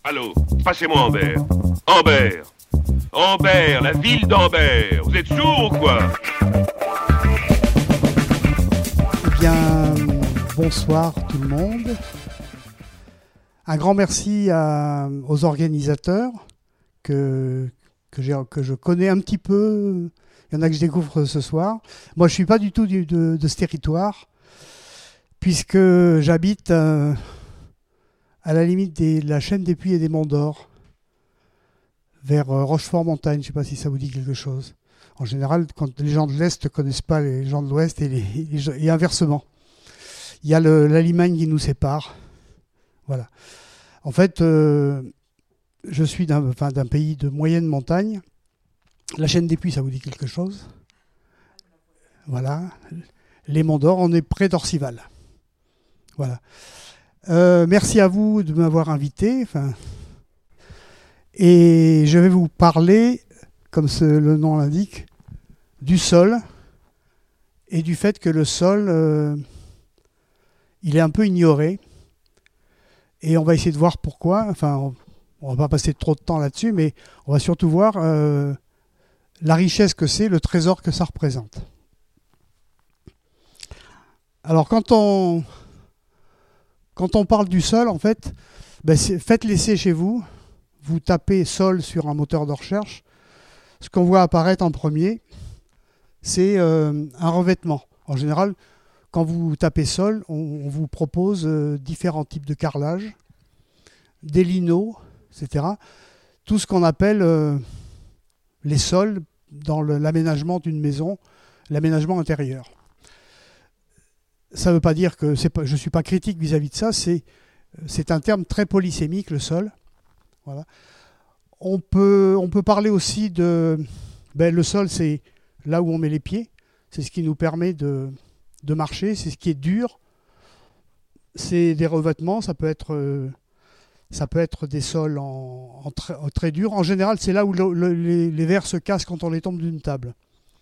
Allô, passez-moi Ambert. Ambert. Ambert, la ville d'Ambert. Vous êtes sourd ou quoi? Eh bien, bonsoir tout le monde. Un grand merci aux organisateurs que je connais un petit peu. Il y en a que je découvre ce soir. Moi, je ne suis pas du tout de ce territoire, puisque j'habite à la limite de la chaîne des Puys et des Monts d'Or, vers Rochefort-Montagne. Je ne sais pas si ça vous dit quelque chose. En général, quand les gens de l'Est ne connaissent pas les gens de l'Ouest et inversement. Il y a la Limagne qui nous sépare. Voilà. En fait, je suis d'un pays de moyenne montagne. La chaîne des Puys, ça vous dit quelque chose? Voilà. Les Monts d'Or, on est près d'Orcival. Voilà. Merci à vous de m'avoir invité. Et je vais vous parler, comme le nom l'indique, du sol et du fait que le sol, il est un peu ignoré. Et on va essayer de voir pourquoi. Enfin, on va pas passer trop de temps là-dessus, mais on va surtout voir la richesse que c'est, le trésor que ça représente. Alors, quand on parle du sol, en fait, faites l'essai chez vous. Vous tapez sol sur un moteur de recherche. Ce qu'on voit apparaître en premier, c'est un revêtement. En général, quand vous tapez sol, on vous propose différents types de carrelage, des linos, etc. Tout ce qu'on appelle les sols dans l'aménagement d'une maison, l'aménagement intérieur. Ça ne veut pas dire que je ne suis pas critique vis-à-vis de ça, c'est un terme très polysémique, le sol. Voilà. On peut parler aussi de... le sol, c'est là où on met les pieds, c'est ce qui nous permet de marcher, c'est ce qui est dur. C'est des revêtements, ça peut être des sols en très dur. En général, c'est là où les verres se cassent quand on les tombe d'une table.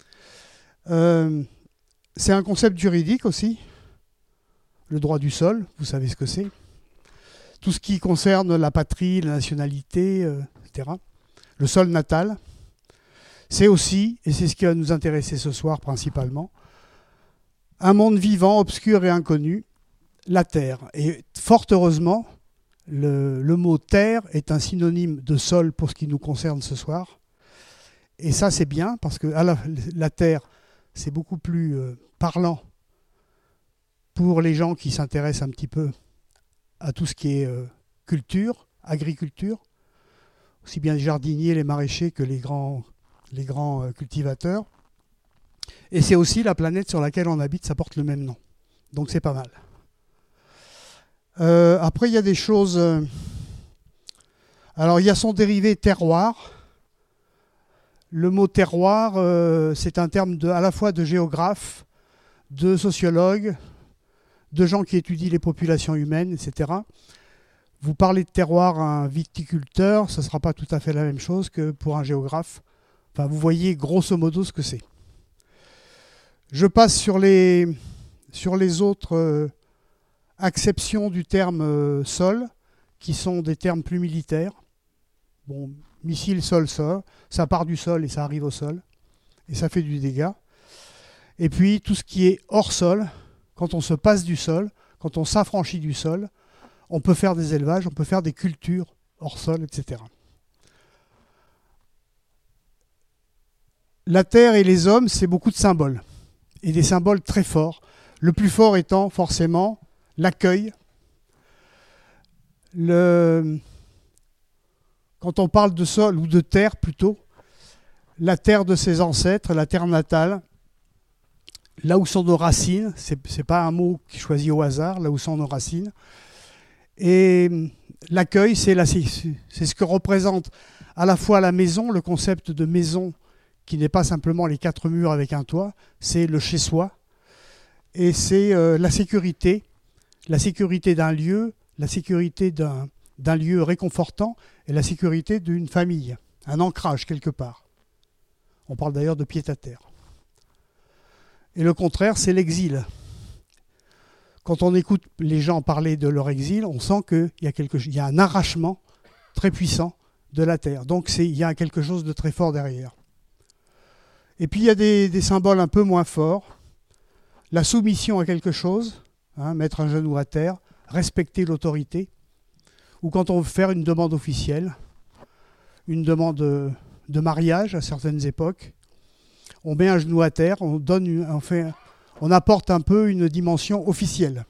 C'est un concept juridique aussi. Le droit du sol, vous savez ce que c'est. Tout ce qui concerne la patrie, la nationalité, etc. Le sol natal. C'est aussi, et c'est ce qui va nous intéresser ce soir principalement, un monde vivant, obscur et inconnu, la Terre. Et fort heureusement, le mot terre est un synonyme de sol pour ce qui nous concerne ce soir. Et ça, c'est bien, parce que la Terre, c'est beaucoup plus parlant pour les gens qui s'intéressent un petit peu à tout ce qui est culture, agriculture, aussi bien les jardiniers, les maraîchers que les grands cultivateurs. Et c'est aussi la planète sur laquelle on habite, ça porte le même nom. Donc c'est pas mal. Après, il y a des choses... Alors, il y a son dérivé terroir. Le mot terroir, c'est un terme à la fois de géographe, de sociologue, de gens qui étudient les populations humaines, etc. Vous parlez de terroir à un viticulteur, ce ne sera pas tout à fait la même chose que pour un géographe. Enfin, vous voyez grosso modo ce que c'est. Je passe sur les autres acceptions du terme sol, qui sont des termes plus militaires. Bon, missile, sol, ça part du sol et ça arrive au sol. Et ça fait du dégât. Et puis, tout ce qui est hors sol, quand on se passe du sol, quand on s'affranchit du sol, on peut faire des élevages, on peut faire des cultures hors sol, etc. La terre et les hommes, c'est beaucoup de symboles. Et des symboles très forts. Le plus fort étant forcément l'accueil. Quand on parle de sol, ou de terre plutôt, la terre de ses ancêtres, la terre natale, là où sont nos racines, c'est pas un mot qui est choisi au hasard, là où sont nos racines. Et l'accueil, c'est ce que représente à la fois la maison, le concept de maison qui n'est pas simplement les quatre murs avec un toit, c'est le chez-soi. Et c'est la sécurité d'un lieu, la sécurité d'un lieu réconfortant et la sécurité d'une famille, un ancrage quelque part. On parle d'ailleurs de pied-à-terre. Et le contraire, c'est l'exil. Quand on écoute les gens parler de leur exil, on sent qu'il y a un arrachement très puissant de la terre. Donc il y a quelque chose de très fort derrière. Et puis il y a des symboles un peu moins forts. La soumission à quelque chose, mettre un genou à terre, respecter l'autorité, ou quand on veut faire une demande officielle, une demande de mariage à certaines époques, on met un genou à terre, on apporte un peu une dimension officielle.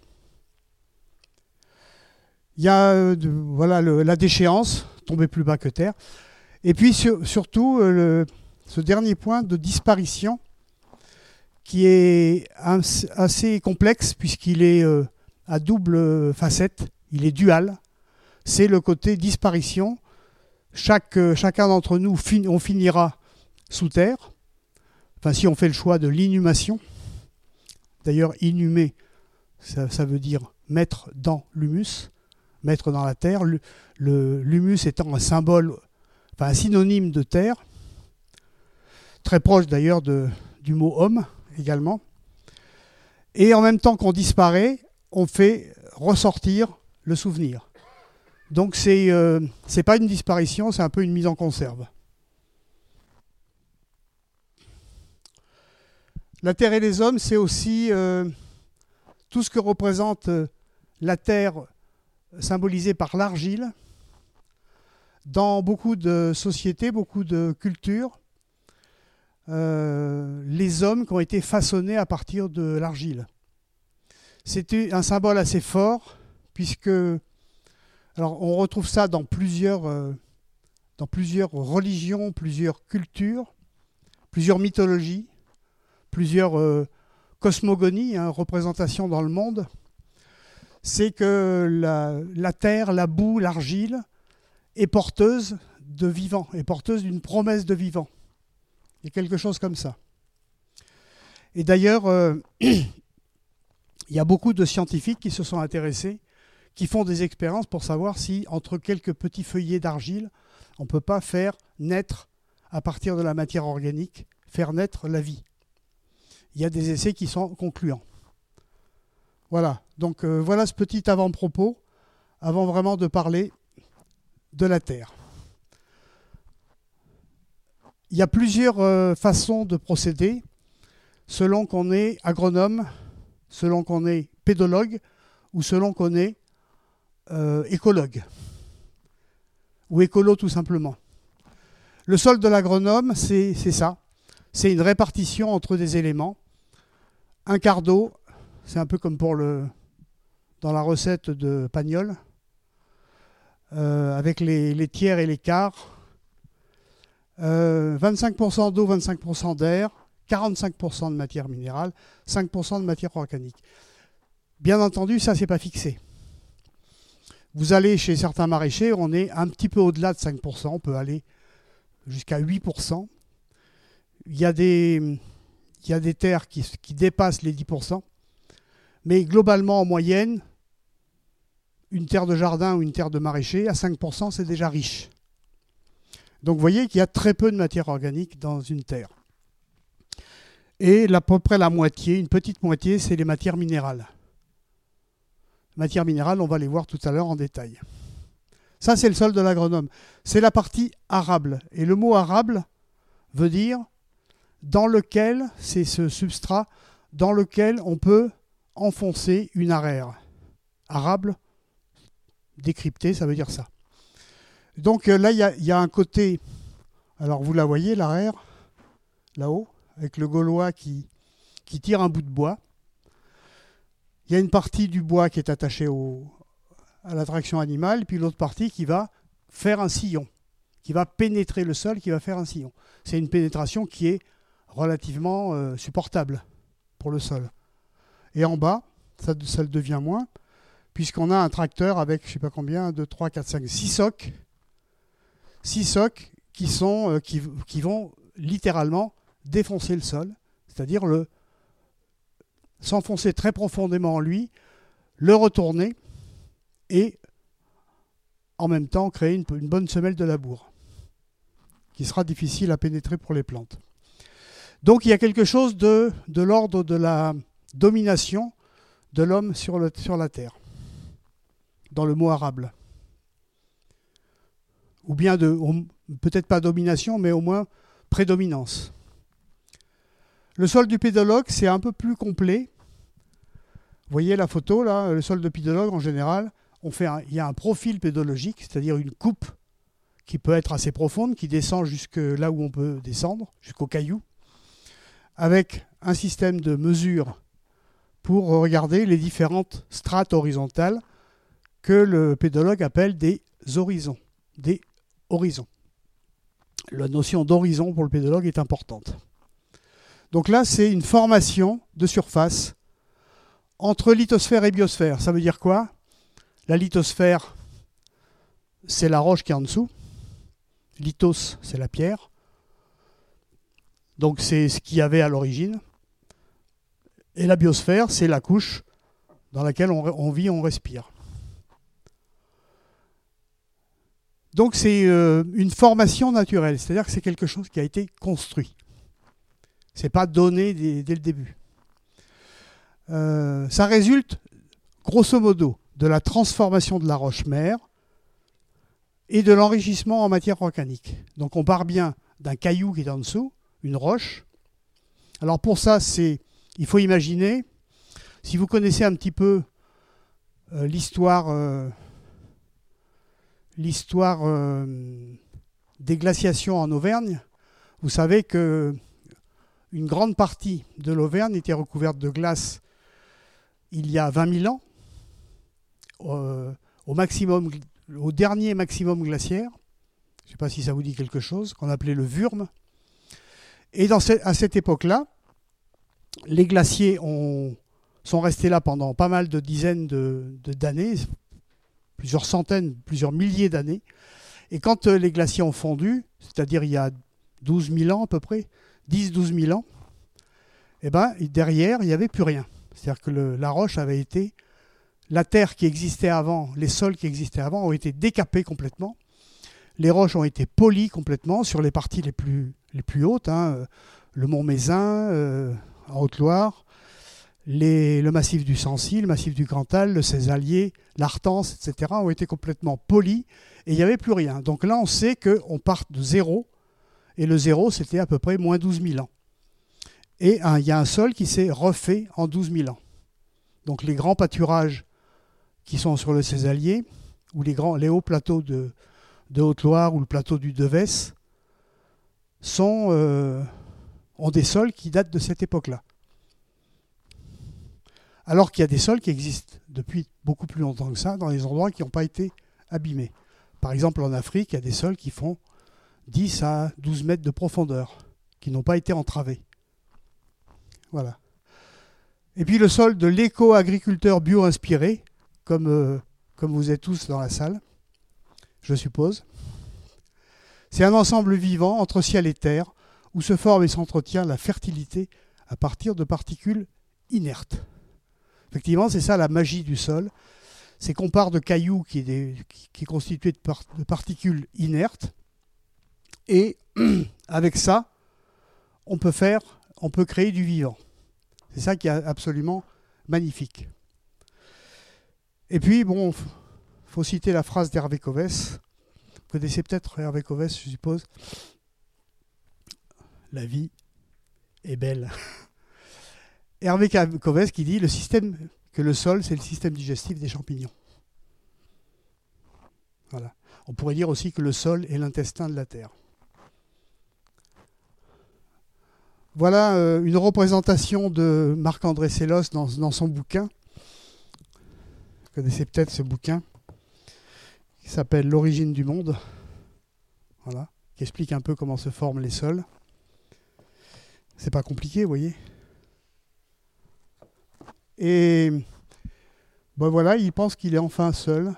Il y a la déchéance, tomber plus bas que terre, et puis surtout ce dernier point de disparition qui est assez complexe puisqu'il est à double facette, il est dual. C'est le côté disparition. Chacun d'entre nous, on finira sous terre. Enfin, si on fait le choix de l'inhumation. D'ailleurs, inhumer, ça veut dire mettre dans l'humus, mettre dans la terre. L'humus étant un symbole, enfin un synonyme de terre, très proche d'ailleurs du mot homme également. Et en même temps qu'on disparaît, on fait ressortir le souvenir. Donc c'est pas une disparition, c'est un peu une mise en conserve. La terre et les hommes, c'est aussi tout ce que représente la terre symbolisée par l'argile. Dans beaucoup de sociétés, beaucoup de cultures, les hommes qui ont été façonnés à partir de l'argile. C'était un symbole assez fort, puisque alors on retrouve ça dans plusieurs religions, plusieurs cultures, plusieurs mythologies, plusieurs cosmogonies, représentations dans le monde. C'est que la terre, la boue, l'argile est porteuse de vivant, est porteuse d'une promesse de vivant. Il y a quelque chose comme ça. Et d'ailleurs, il y a beaucoup de scientifiques qui se sont intéressés, qui font des expériences pour savoir si, entre quelques petits feuillets d'argile, on ne peut pas faire naître, à partir de la matière organique, faire naître la vie. Il y a des essais qui sont concluants. Voilà, donc voilà ce petit avant-propos, avant vraiment de parler de la Terre. Il y a plusieurs façons de procéder, selon qu'on est agronome, selon qu'on est pédologue, ou selon qu'on est écologue, ou écolo tout simplement. Le sol de l'agronome, c'est ça. C'est une répartition entre des éléments. Un quart d'eau, c'est un peu comme dans la recette de Pagnol, avec les tiers et les quarts. 25% d'eau, 25% d'air, 45% de matière minérale, 5% de matière organique. Bien entendu, ça, c'est pas fixé. Vous allez chez certains maraîchers, on est un petit peu au-delà de 5%, on peut aller jusqu'à 8%. Il y a des terres qui dépassent les 10%, mais globalement, en moyenne, une terre de jardin ou une terre de maraîcher, à 5%, c'est déjà riche. Donc vous voyez qu'il y a très peu de matière organique dans une terre. Et à peu près la moitié, une petite moitié, c'est les matières minérales. Les matières minérales, on va les voir tout à l'heure en détail. Ça, c'est le sol de l'agronome. C'est la partie arable. Et le mot arable veut dire dans lequel, c'est ce substrat, dans lequel on peut enfoncer une araire. Arable, décrypté, ça veut dire ça. Donc là, il y a un côté, alors vous la voyez, l'araire, là-haut, avec le Gaulois qui tire un bout de bois. Il y a une partie du bois qui est attachée à la traction animale, puis l'autre partie qui va faire un sillon, qui va pénétrer le sol, qui va faire un sillon. C'est une pénétration qui est relativement supportable pour le sol. Et en bas, ça le devient moins, puisqu'on a un tracteur avec, je ne sais pas combien, 2, 3, 4, 5, 6 socs. 6 socs qui vont littéralement défoncer le sol, c'est-à-dire s'enfoncer très profondément en lui, le retourner et en même temps créer une bonne semelle de labour qui sera difficile à pénétrer pour les plantes. Donc il y a quelque chose de l'ordre de la domination de l'homme sur la terre, dans le mot arable. ou bien peut-être pas domination, mais au moins prédominance. Le sol du pédologue, c'est un peu plus complet. Vous voyez la photo, là, le sol de pédologue, en général, il y a un profil pédologique, c'est-à-dire une coupe qui peut être assez profonde, qui descend jusque là où on peut descendre, jusqu'au caillou, avec un système de mesure pour regarder les différentes strates horizontales que le pédologue appelle des horizons. La notion d'horizon pour le pédologue est importante. Donc là, c'est une formation de surface entre lithosphère et biosphère. Ça veut dire quoi? La lithosphère, c'est la roche qui est en dessous. Lithos, c'est la pierre. Donc c'est ce qu'il y avait à l'origine. Et la biosphère, c'est la couche dans laquelle on vit, on respire. Donc c'est une formation naturelle, c'est-à-dire que c'est quelque chose qui a été construit. Ce n'est pas donné dès le début. Ça résulte, grosso modo, de la transformation de la roche-mère et de l'enrichissement en matière organique. Donc on part bien d'un caillou qui est en dessous, une roche. Alors pour ça, il faut imaginer, si vous connaissez un petit peu l'histoire des glaciations en Auvergne, vous savez que une grande partie de l'Auvergne était recouverte de glace il y a 20 000 ans, au dernier maximum glaciaire, je ne sais pas si ça vous dit quelque chose, qu'on appelait le Wurm. Et à cette époque-là, les glaciers sont restés là pendant pas mal de dizaines d'années, plusieurs centaines, plusieurs milliers d'années. Et quand les glaciers ont fondu, c'est-à-dire il y a 12 000 ans à peu près, 10-12 000 ans, eh ben, derrière, il n'y avait plus rien. C'est-à-dire que la roche avait été... La terre qui existait avant, les sols qui existaient avant ont été décapés complètement. Les roches ont été polies complètement sur les parties les plus hautes, le mont Mézin, en Haute-Loire, le massif du Sancy, le massif du Cantal, le Cézallier, l'Artense, etc. ont été complètement polis et il n'y avait plus rien. Donc là, on sait qu'on part de zéro et le zéro, c'était à peu près moins 12 000 ans. Et il y a un sol qui s'est refait en 12 000 ans. Donc les grands pâturages qui sont sur le Cézallier, ou les hauts plateaux de Haute-Loire ou le plateau du Devès, ont des sols qui datent de cette époque-là. Alors qu'il y a des sols qui existent depuis beaucoup plus longtemps que ça, dans les endroits qui n'ont pas été abîmés. Par exemple, en Afrique, il y a des sols qui font 10 à 12 mètres de profondeur, qui n'ont pas été entravés. Voilà. Et puis le sol de l'éco-agriculteur bio-inspiré, comme vous êtes tous dans la salle, je suppose. C'est un ensemble vivant entre ciel et terre, où se forme et s'entretient la fertilité à partir de particules inertes. Effectivement, c'est ça la magie du sol. C'est qu'on part de cailloux qui est constitué de particules inertes, et avec ça, on peut créer du vivant. C'est ça qui est absolument magnifique. Et puis, bon, faut citer la phrase d'Hervé Covès. Vous connaissez peut-être Hervé Covès, je suppose. La vie est belle. Hervé Covès qui dit que le sol, c'est le système digestif des champignons. Voilà. On pourrait dire aussi que le sol est l'intestin de la terre. Voilà une représentation de Marc-André Sellos dans son bouquin. Vous connaissez peut-être ce bouquin qui s'appelle L'origine du monde. Voilà, qui explique un peu comment se forment les sols. C'est pas compliqué, vous voyez. Et ben voilà, il pense qu'il est enfin sol.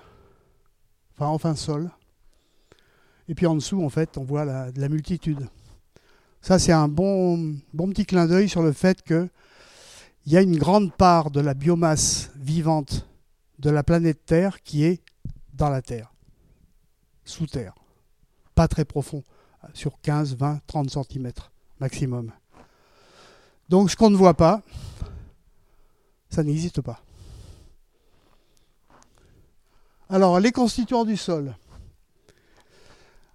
Et puis en dessous, en fait, on voit la multitude. Ça, c'est un bon petit clin d'œil sur le fait qu'il y a une grande part de la biomasse vivante de la planète Terre qui est dans la Terre, sous terre. Pas très profond, sur 15, 20, 30 cm maximum. Donc ce qu'on ne voit pas, ça n'existe pas. Alors, les constituants du sol.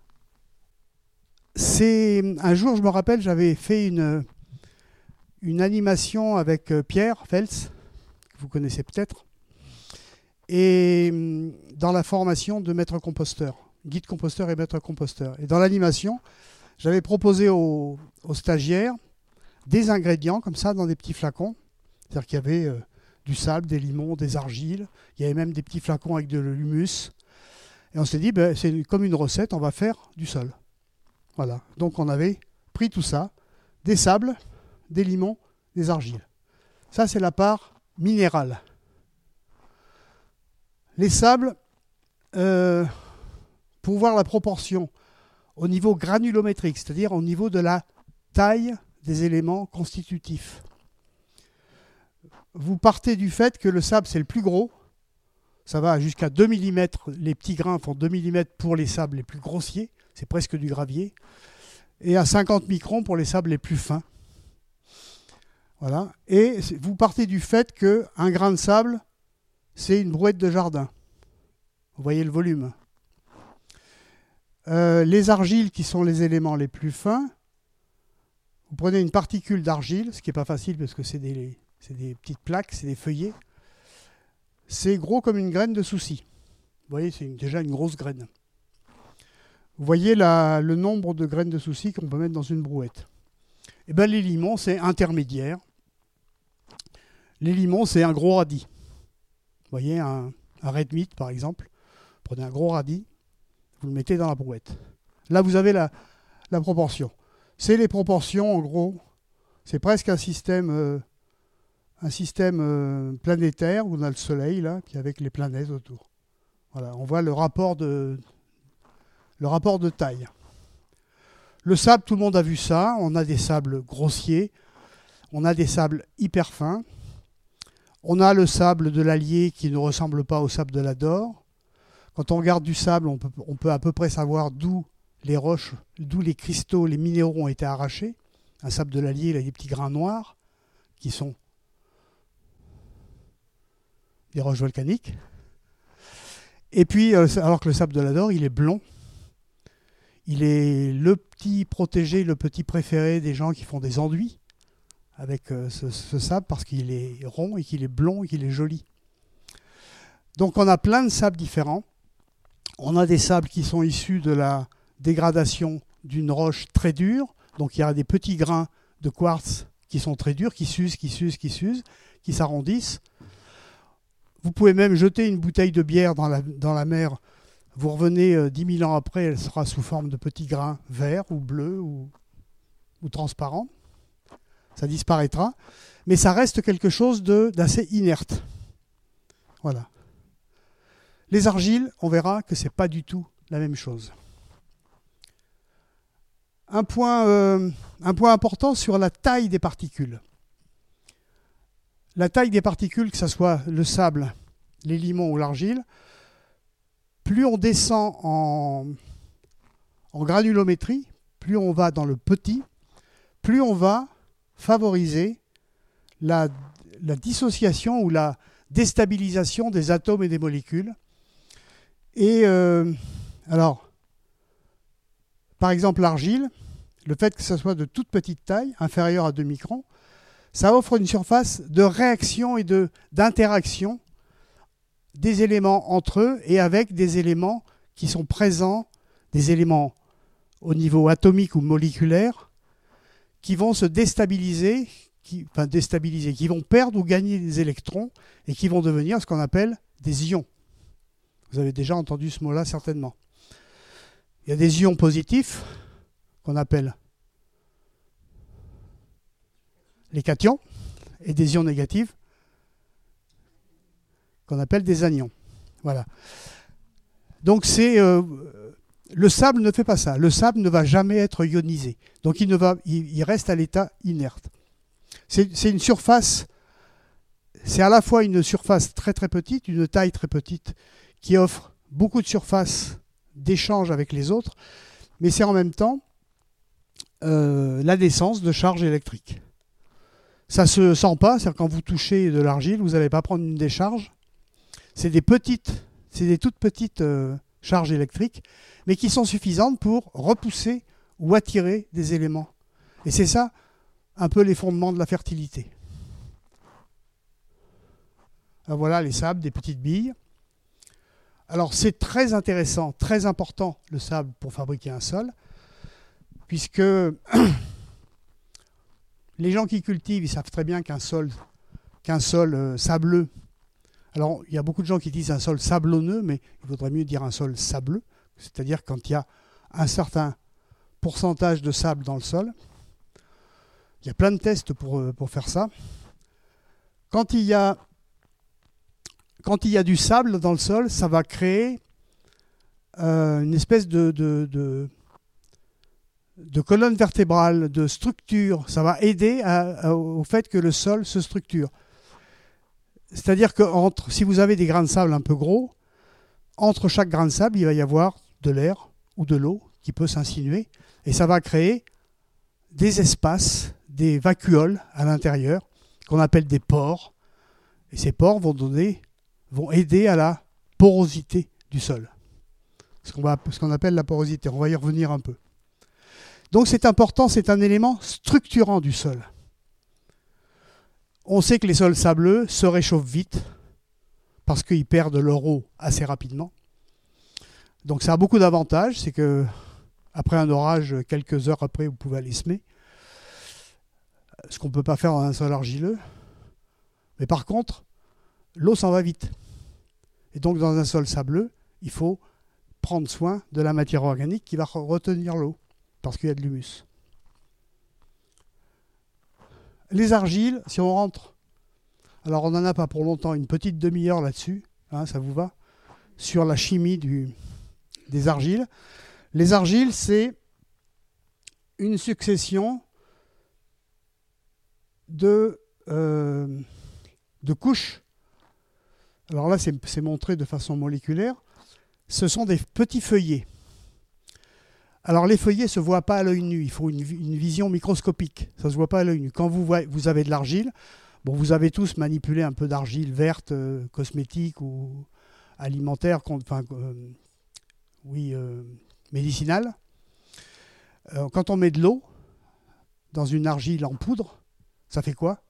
Un jour, je me rappelle, j'avais fait une animation avec Pierre Fels, que vous connaissez peut-être, et dans la formation de maître composteur, guide composteur et maître composteur. Et dans l'animation, j'avais proposé aux stagiaires des ingrédients comme ça dans des petits flacons. C'est-à-dire qu'il y avait du sable, des limons, des argiles, il y avait même des petits flacons avec de l'humus. Et on s'est dit, ben, c'est comme une recette, on va faire du sol. Voilà. Donc on avait pris tout ça, des sables, des limons, des argiles. Ça, c'est la part minérale. Les sables, pour voir la proportion au niveau granulométrique, c'est-à-dire au niveau de la taille des éléments constitutifs. Vous partez du fait que le sable, c'est le plus gros. Ça va jusqu'à 2 mm. Les petits grains font 2 mm pour les sables les plus grossiers. C'est presque du gravier. Et à 50 microns pour les sables les plus fins. Voilà. Et vous partez du fait qu'un grain de sable, c'est une brouette de jardin. Vous voyez le volume. Les argiles, qui sont les éléments les plus fins, vous prenez une particule d'argile, ce qui n'est pas facile parce que c'est des petites plaques, c'est des feuillets. C'est gros comme une graine de souci. Vous voyez, c'est déjà une grosse graine. Vous voyez le nombre de graines de souci qu'on peut mettre dans une brouette. Et bien, les limons, c'est intermédiaire. Les limons, c'est un gros radis. Vous voyez, un red meat, par exemple. Prenez un gros radis, vous le mettez dans la brouette. Là, vous avez la proportion. C'est les proportions, en gros. C'est presque un système planétaire où on a le Soleil, là, puis avec les planètes autour. Voilà, on voit le rapport de taille. Le sable, tout le monde a vu ça. On a des sables grossiers. On a des sables hyper fins. On a le sable de l'Allier qui ne ressemble pas au sable de l'Ador. Quand on regarde du sable, on peut à peu près savoir d'où les roches, d'où les cristaux, les minéraux ont été arrachés. Un sable de l'Allier, il a des petits grains noirs qui sont des roches volcaniques. Et puis, alors que le sable de l'Ador, il est blond. Il est le petit protégé, le petit préféré des gens qui font des enduits avec ce sable parce qu'il est rond et qu'il est blond et qu'il est joli. Donc on a plein de sables différents. On a des sables qui sont issus de la dégradation d'une roche très dure. Donc il y a des petits grains de quartz qui sont très durs, qui s'usent, qui s'arrondissent. Vous pouvez même jeter une bouteille de bière dans la mer. Vous revenez 10 000 ans après, elle sera sous forme de petits grains verts ou bleus ou transparents. Ça disparaîtra. Mais ça reste quelque chose d'assez inerte. Voilà. Les argiles, on verra que ce n'est pas du tout la même chose. Un point important sur la taille des particules. La taille des particules, que ce soit le sable, les limons ou l'argile, plus on descend en granulométrie, plus on va dans le petit, plus on va favoriser la dissociation ou la déstabilisation des atomes et des molécules. Et alors, par exemple, l'argile, le fait que ça soit de toute petite taille, inférieure à 2 microns, ça offre une surface de réaction et d'interaction des éléments entre eux et avec des éléments qui sont présents, des éléments au niveau atomique ou moléculaire, qui vont se déstabiliser, qui vont perdre ou gagner des électrons et qui vont devenir ce qu'on appelle des ions. Vous avez déjà entendu ce mot-là certainement. Il y a des ions positifs qu'on appelle les cations et des ions négatifs qu'on appelle des anions. Voilà. Donc le sable ne fait pas ça. Le sable ne va jamais être ionisé. Donc il reste à l'état inerte. C'est une surface, c'est à la fois une surface très très petite, une taille très petite, qui offre beaucoup de surface d'échange avec les autres, mais c'est en même temps la naissance de charges électriques. Ça ne se sent pas, c'est-à-dire quand vous touchez de l'argile, vous n'allez pas prendre une décharge. C'est des toutes petites charges électriques, mais qui sont suffisantes pour repousser ou attirer des éléments. Et c'est ça un peu les fondements de la fertilité. Alors voilà les sables, des petites billes. Alors c'est très intéressant, très important le sable pour fabriquer un sol, puisque les gens qui cultivent, ils savent très bien qu'un sol sableux, alors il y a beaucoup de gens qui disent un sol sablonneux, mais il vaudrait mieux dire un sol sableux, c'est-à-dire quand il y a un certain pourcentage de sable dans le sol. Il y a plein de tests pour faire ça. Quand il y a du sable dans le sol, ça va créer une espèce de colonne vertébrale, de structure. Ça va aider au fait que le sol se structure. C'est-à-dire que si vous avez des grains de sable un peu gros, entre chaque grain de sable, il va y avoir de l'air ou de l'eau qui peut s'insinuer. Et ça va créer des espaces, des vacuoles à l'intérieur, qu'on appelle des pores. Et ces pores vont aider à la porosité du sol. Ce qu'on appelle la porosité. On va y revenir un peu. Donc c'est important, c'est un élément structurant du sol. On sait que les sols sableux se réchauffent vite parce qu'ils perdent leur eau assez rapidement. Donc ça a beaucoup d'avantages, c'est que après un orage, quelques heures après, vous pouvez aller semer. Ce qu'on ne peut pas faire dans un sol argileux. Mais par contre, l'eau s'en va vite. Et donc dans un sol sableux, il faut prendre soin de la matière organique qui va retenir l'eau, parce qu'il y a de l'humus. Les argiles, si on rentre, alors on n'en a pas pour longtemps, une petite demi-heure là-dessus, hein, ça vous va, sur la chimie des argiles. Les argiles, c'est une succession de couches. Alors là, c'est montré de façon moléculaire. Ce sont des petits feuillets. Alors les feuillets ne se voient pas à l'œil nu, il faut une vision microscopique, ça ne se voit pas à l'œil nu. Quand vous avez de l'argile, bon, vous avez tous manipulé un peu d'argile verte, cosmétique ou alimentaire, médicinale. Quand on met de l'eau dans une argile en poudre, ça fait quoi?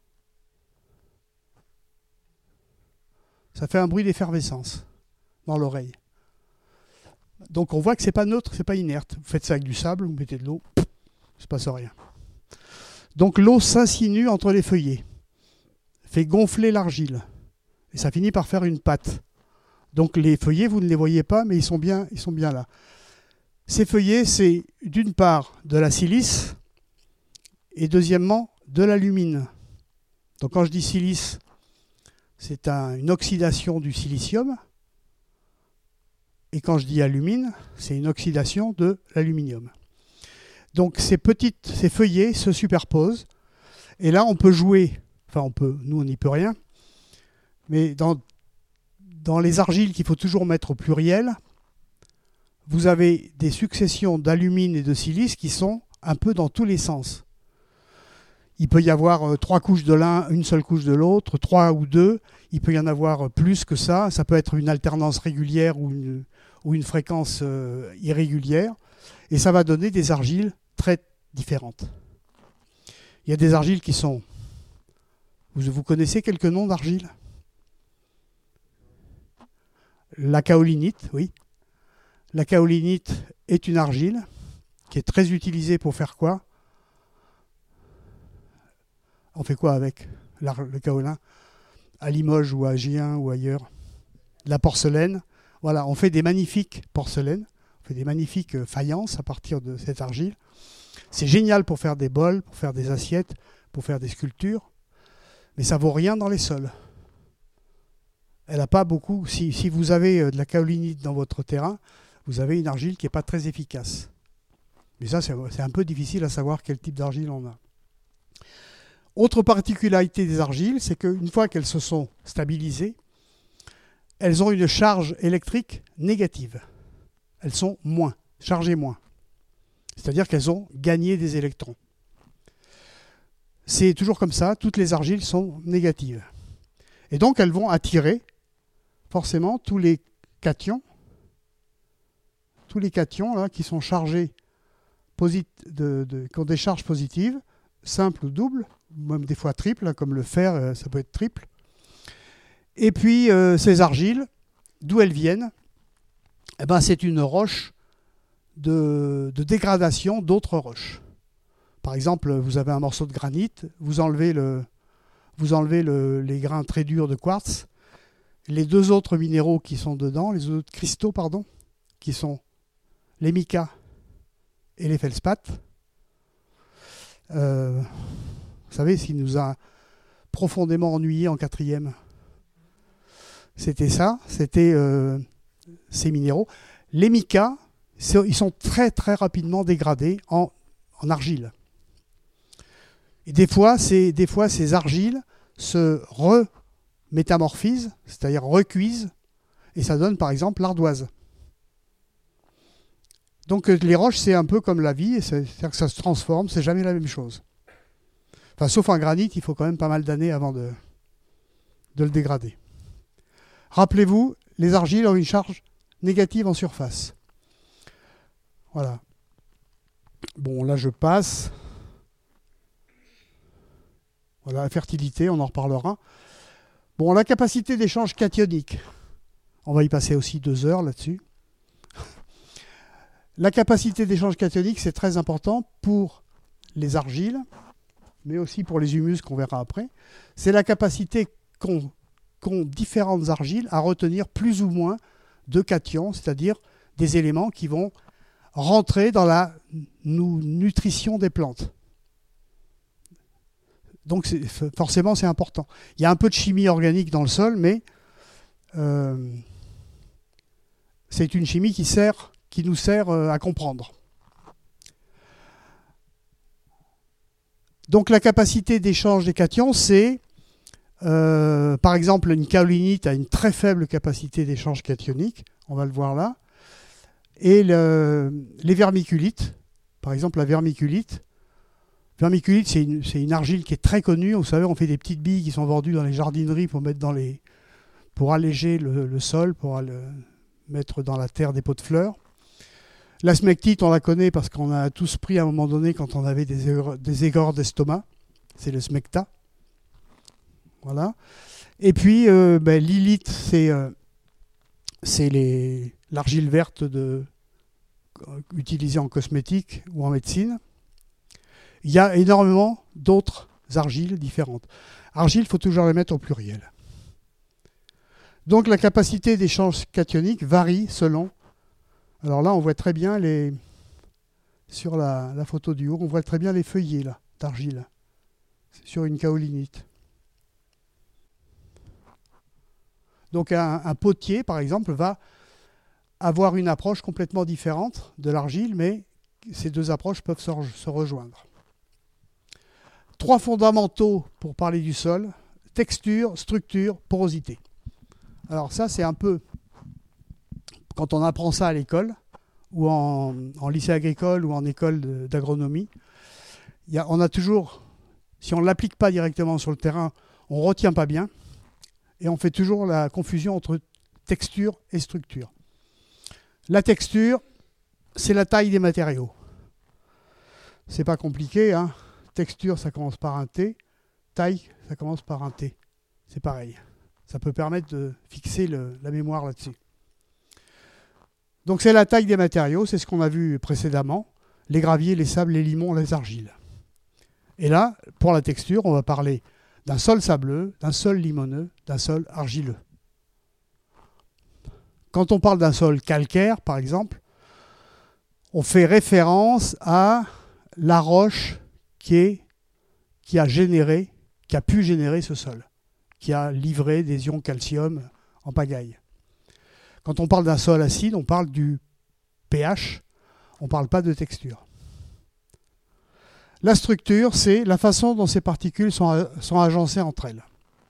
Ça fait un bruit d'effervescence dans l'oreille. Donc on voit que c'est pas neutre, c'est pas inerte. Vous faites ça avec du sable, vous mettez de l'eau, il ne se passe rien. Donc l'eau s'insinue entre les feuillets, fait gonfler l'argile, et ça finit par faire une pâte. Donc les feuillets, vous ne les voyez pas, mais ils sont bien là. Ces feuillets, c'est d'une part de la silice, et deuxièmement de l'alumine. Donc quand je dis silice, c'est une oxydation du silicium. Et quand je dis alumine, c'est une oxydation de l'aluminium. Donc ces feuillets se superposent. Et là, on peut jouer, nous on n'y peut rien, mais dans les argiles qu'il faut toujours mettre au pluriel, vous avez des successions d'alumine et de silice qui sont un peu dans tous les sens. Il peut y avoir 3 couches de l'un, une seule couche de l'autre, 3 ou 2. Il peut y en avoir plus que ça. Ça peut être une alternance régulière ou une fréquence irrégulière. Et ça va donner des argiles très différentes. Il y a des argiles qui sont... Vous connaissez quelques noms d'argiles? La kaolinite, oui. La kaolinite est une argile qui est très utilisée pour faire quoi? On fait quoi avec le kaolin? À Limoges ou à Gien ou ailleurs? De la porcelaine. Voilà, on fait des magnifiques porcelaines, on fait des magnifiques faïences à partir de cette argile. C'est génial pour faire des bols, pour faire des assiettes, pour faire des sculptures, mais ça vaut rien dans les sols. Elle n'a pas beaucoup. Si vous avez de la kaolinite dans votre terrain, vous avez une argile qui n'est pas très efficace. Mais ça, c'est un peu difficile à savoir quel type d'argile on a. Autre particularité des argiles, c'est qu'une fois qu'elles se sont stabilisées, elles ont une charge électrique négative. Elles sont chargées moins. C'est-à-dire qu'elles ont gagné des électrons. C'est toujours comme ça, toutes les argiles sont négatives. Et donc elles vont attirer forcément tous les cations là, qui sont chargés qui ont des charges positives, simples ou doubles, même des fois triples, comme le fer, ça peut être triple. Et puis ces argiles, d'où elles viennent, eh ben, c'est une roche de dégradation d'autres roches. Par exemple, vous avez un morceau de granit, vous enlevez les grains très durs de quartz, les deux autres minéraux qui sont dedans, les autres cristaux, pardon, qui sont les micas et les feldspaths. Vous savez, ce qui nous a profondément ennuyés en quatrième, c'était ça, c'était ces minéraux. Les micas, ils sont très très rapidement dégradés en argile. Et des fois, ces argiles se remétamorphisent, c'est-à-dire recuisent, et ça donne par exemple l'ardoise. Donc les roches, c'est un peu comme la vie, c'est-à-dire que ça se transforme, c'est jamais la même chose. Enfin, sauf en granit, il faut quand même pas mal d'années avant de le dégrader. Rappelez-vous, les argiles ont une charge négative en surface. Voilà. Bon, là je passe. Voilà, la fertilité, on en reparlera. Bon, la capacité d'échange cationique. On va y passer aussi 2 heures là-dessus. La capacité d'échange cationique, c'est très important pour les argiles, mais aussi pour les humus qu'on verra après. C'est la capacité qu'ont différentes argiles à retenir plus ou moins de cations, c'est-à-dire des éléments qui vont rentrer dans la nutrition des plantes. Donc forcément, c'est important. Il y a un peu de chimie organique dans le sol, mais c'est une chimie qui nous sert à comprendre. Donc la capacité d'échange des cations, c'est, par exemple, une kaolinite a une très faible capacité d'échange cationique, on va le voir là, et les vermiculites, par exemple la vermiculite, c'est une argile qui est très connue. Vous savez, on fait des petites billes qui sont vendues dans les jardineries pour mettre pour alléger le sol, pour mettre dans la terre des pots de fleurs. La smectite, on la connaît parce qu'on a tous pris à un moment donné quand on avait des égorres d'estomac. C'est le smecta. Voilà. Et puis, l'hylite, c'est l'argile verte utilisée en cosmétique ou en médecine. Il y a énormément d'autres argiles différentes. Argile, il faut toujours les mettre au pluriel. Donc la capacité d'échange cationique varie selon... Alors là, on voit très bien sur la photo du haut, on voit très bien les feuillets d'argile sur une kaolinite. Donc un potier, par exemple, va avoir une approche complètement différente de l'argile, mais ces deux approches peuvent se rejoindre. 3 fondamentaux pour parler du sol: texture, structure, porosité. Alors ça, c'est un peu, quand on apprend ça à l'école, ou en lycée agricole, ou en école d'agronomie, on a toujours, si on ne l'applique pas directement sur le terrain, on ne retient pas bien, et on fait toujours la confusion entre texture et structure. La texture, c'est la taille des matériaux. C'est pas compliqué, hein. Texture, ça commence par un T. Taille, ça commence par un T. C'est pareil. Ça peut permettre de fixer la mémoire là-dessus. Donc c'est la taille des matériaux, c'est ce qu'on a vu précédemment. Les graviers, les sables, les limons, les argiles. Et là, pour la texture, on va parler d'un sol sableux, d'un sol limoneux, d'un sol argileux. Quand on parle d'un sol calcaire, par exemple, on fait référence à la roche qui a pu générer ce sol, qui a livré des ions calcium en pagaille. Quand on parle d'un sol acide, on parle du pH, on ne parle pas de texture. La structure, c'est la façon dont ces particules sont agencées entre elles.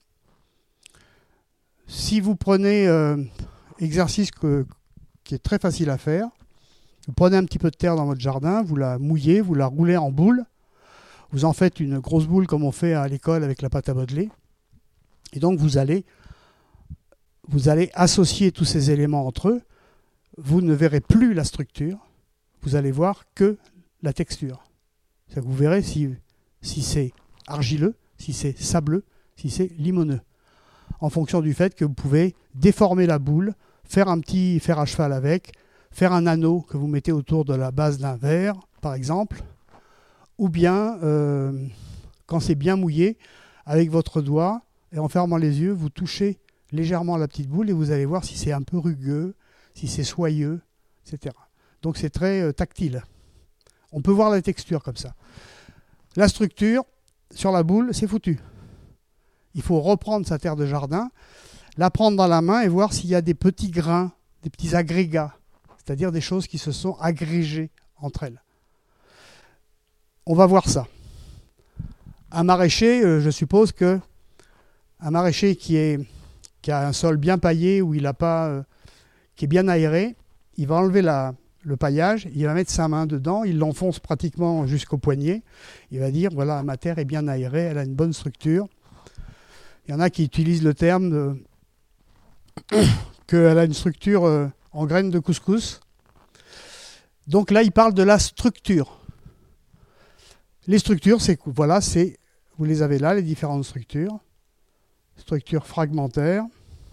Si vous prenez exercice qui est très facile à faire, vous prenez un petit peu de terre dans votre jardin, vous la mouillez, vous la roulez en boule. Vous en faites une grosse boule comme on fait à l'école avec la pâte à modeler. Et donc vous allez associer tous ces éléments entre eux. Vous ne verrez plus la structure. Vous allez voir que la texture. C'est-à-dire que vous verrez si c'est argileux, si c'est sableux, si c'est limoneux. En fonction du fait que vous pouvez déformer la boule, faire un petit fer à cheval avec, faire un anneau que vous mettez autour de la base d'un verre, par exemple, ou bien, quand c'est bien mouillé, avec votre doigt, et en fermant les yeux, vous touchez légèrement la petite boule et vous allez voir si c'est un peu rugueux, si c'est soyeux, etc. Donc c'est très tactile. On peut voir la texture comme ça. La structure, sur la boule, c'est foutu. Il faut reprendre sa terre de jardin, la prendre dans la main et voir s'il y a des petits grains, des petits agrégats, c'est-à-dire des choses qui se sont agrégées entre elles. On va voir ça. Un maraîcher, je suppose que un maraîcher qui a un sol bien paillé, où il a pas, qui est bien aéré, il va enlever le paillage, il va mettre sa main dedans, il l'enfonce pratiquement jusqu'au poignet. Il va dire, voilà, ma terre est bien aérée, elle a une bonne structure. Il y en a qui utilisent le terme qu'elle a une structure en graines de couscous. Donc là, il parle de la structure. Les structures, voilà, vous les avez là, les différentes structures. Structure fragmentaire,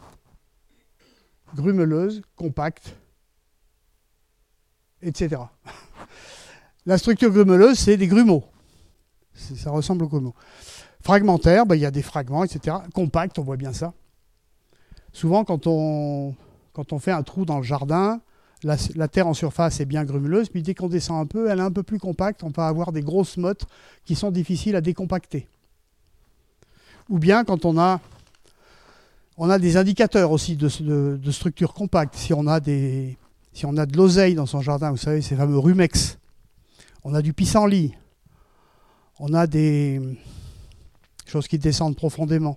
grumeleuse, compacte, etc. La structure grumeleuse, c'est des grumeaux. Ça ressemble aux grumeaux. Fragmentaire, il y a des fragments, etc. Compacte, on voit bien ça. Souvent, quand on fait un trou dans le jardin, la terre en surface est bien grumeleuse, puis dès qu'on descend un peu, elle est un peu plus compacte. On peut avoir des grosses mottes qui sont difficiles à décompacter. Ou bien quand on a des indicateurs aussi de structure compacte. Si on a de l'oseille dans son jardin, vous savez, ces fameux rumex, on a du pissenlit, on a des choses qui descendent profondément,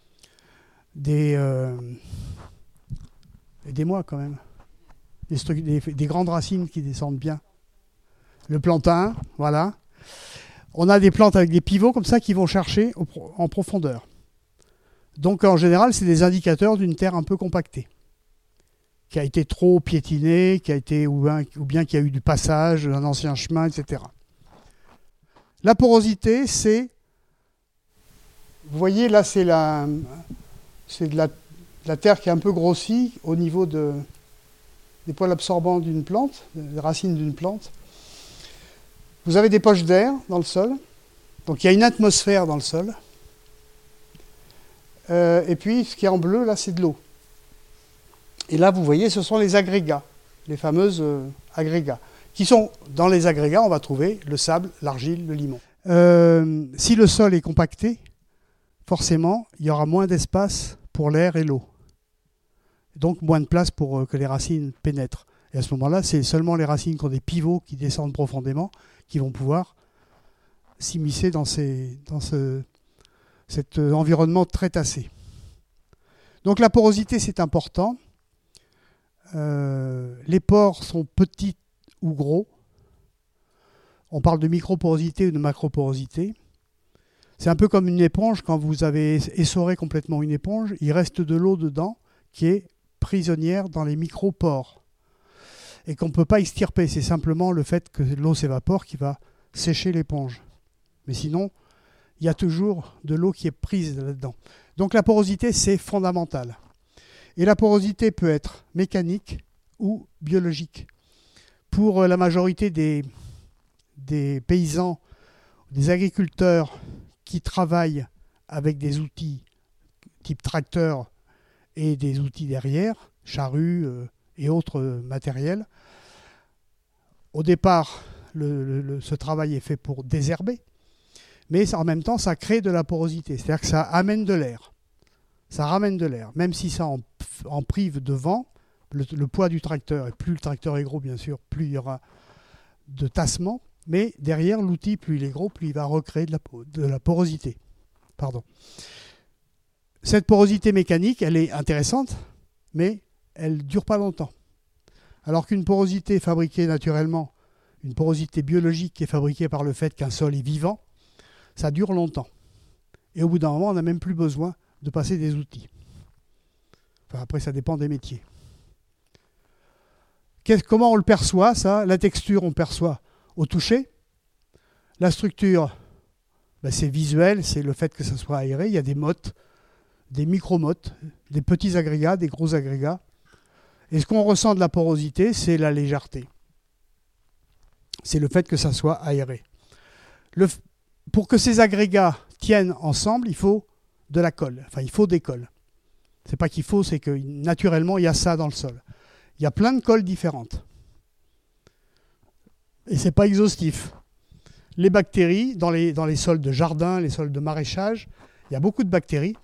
aidez-moi quand même, des grandes racines qui descendent bien. Le plantain, voilà. On a des plantes avec des pivots comme ça qui vont chercher en profondeur. Donc en général, c'est des indicateurs d'une terre un peu compactée, qui a été trop piétinée, ou bien qui a eu du passage, un ancien chemin, etc. La porosité, c'est, vous voyez là, c'est de la terre qui est un peu grossie au niveau des poils absorbants d'une plante, des racines d'une plante. Vous avez des poches d'air dans le sol, donc il y a une atmosphère dans le sol. Et puis ce qui est en bleu, là, c'est de l'eau. Et là, vous voyez, ce sont les agrégats, les fameuses agrégats, qui sont, dans les agrégats, on va trouver le sable, l'argile, le limon. Si le sol est compacté, forcément, il y aura moins d'espace pour l'air et l'eau. Donc moins de place pour que les racines pénètrent. Et à ce moment-là, c'est seulement les racines qui ont des pivots qui descendent profondément qui vont pouvoir s'immiscer dans cet environnement très tassé. Donc la porosité, c'est important. Les pores sont petits ou gros. On parle de microporosité ou de macroporosité. C'est un peu comme une éponge. Quand vous avez essoré complètement une éponge, il reste de l'eau dedans qui est prisonnière dans les micropores et qu'on ne peut pas extirper. C'est simplement le fait que l'eau s'évapore qui va sécher l'éponge. Mais sinon, il y a toujours de l'eau qui est prise là-dedans. Donc la porosité, c'est fondamental. Et la porosité peut être mécanique ou biologique. Pour la majorité des paysans, des agriculteurs qui travaillent avec des outils type tracteur et des outils derrière, charrues et autres matériels, au départ, ce travail est fait pour désherber, mais en même temps, ça crée de la porosité, c'est-à-dire que ça amène de l'air. Ça ramène de l'air, même si ça en prive de vent, le poids du tracteur, et plus le tracteur est gros, bien sûr, plus il y aura de tassement, mais derrière l'outil, plus il est gros, plus il va recréer de la porosité. Pardon. Cette porosité mécanique, elle est intéressante, mais elle ne dure pas longtemps. Alors qu'une porosité fabriquée naturellement, une porosité biologique qui est fabriquée par le fait qu'un sol est vivant, ça dure longtemps. Et au bout d'un moment, on n'a même plus besoin de passer des outils. Enfin, après, ça dépend des métiers. Comment on le perçoit, ça? La texture, on perçoit au toucher. La structure, c'est visuel, c'est le fait que ça soit aéré. Il y a des mottes, des micro-mottes, des petits agrégats, des gros agrégats. Et ce qu'on ressent de la porosité, c'est la légèreté. C'est le fait que ça soit aéré. Pour que ces agrégats tiennent ensemble, il faut de la colle. Enfin, il faut des colles. C'est pas qu'il faut, c'est que naturellement, il y a ça dans le sol. Il y a plein de colles différentes. Et c'est pas exhaustif. Les bactéries, dans les sols de jardin, les sols de maraîchage, il y a beaucoup de bactéries.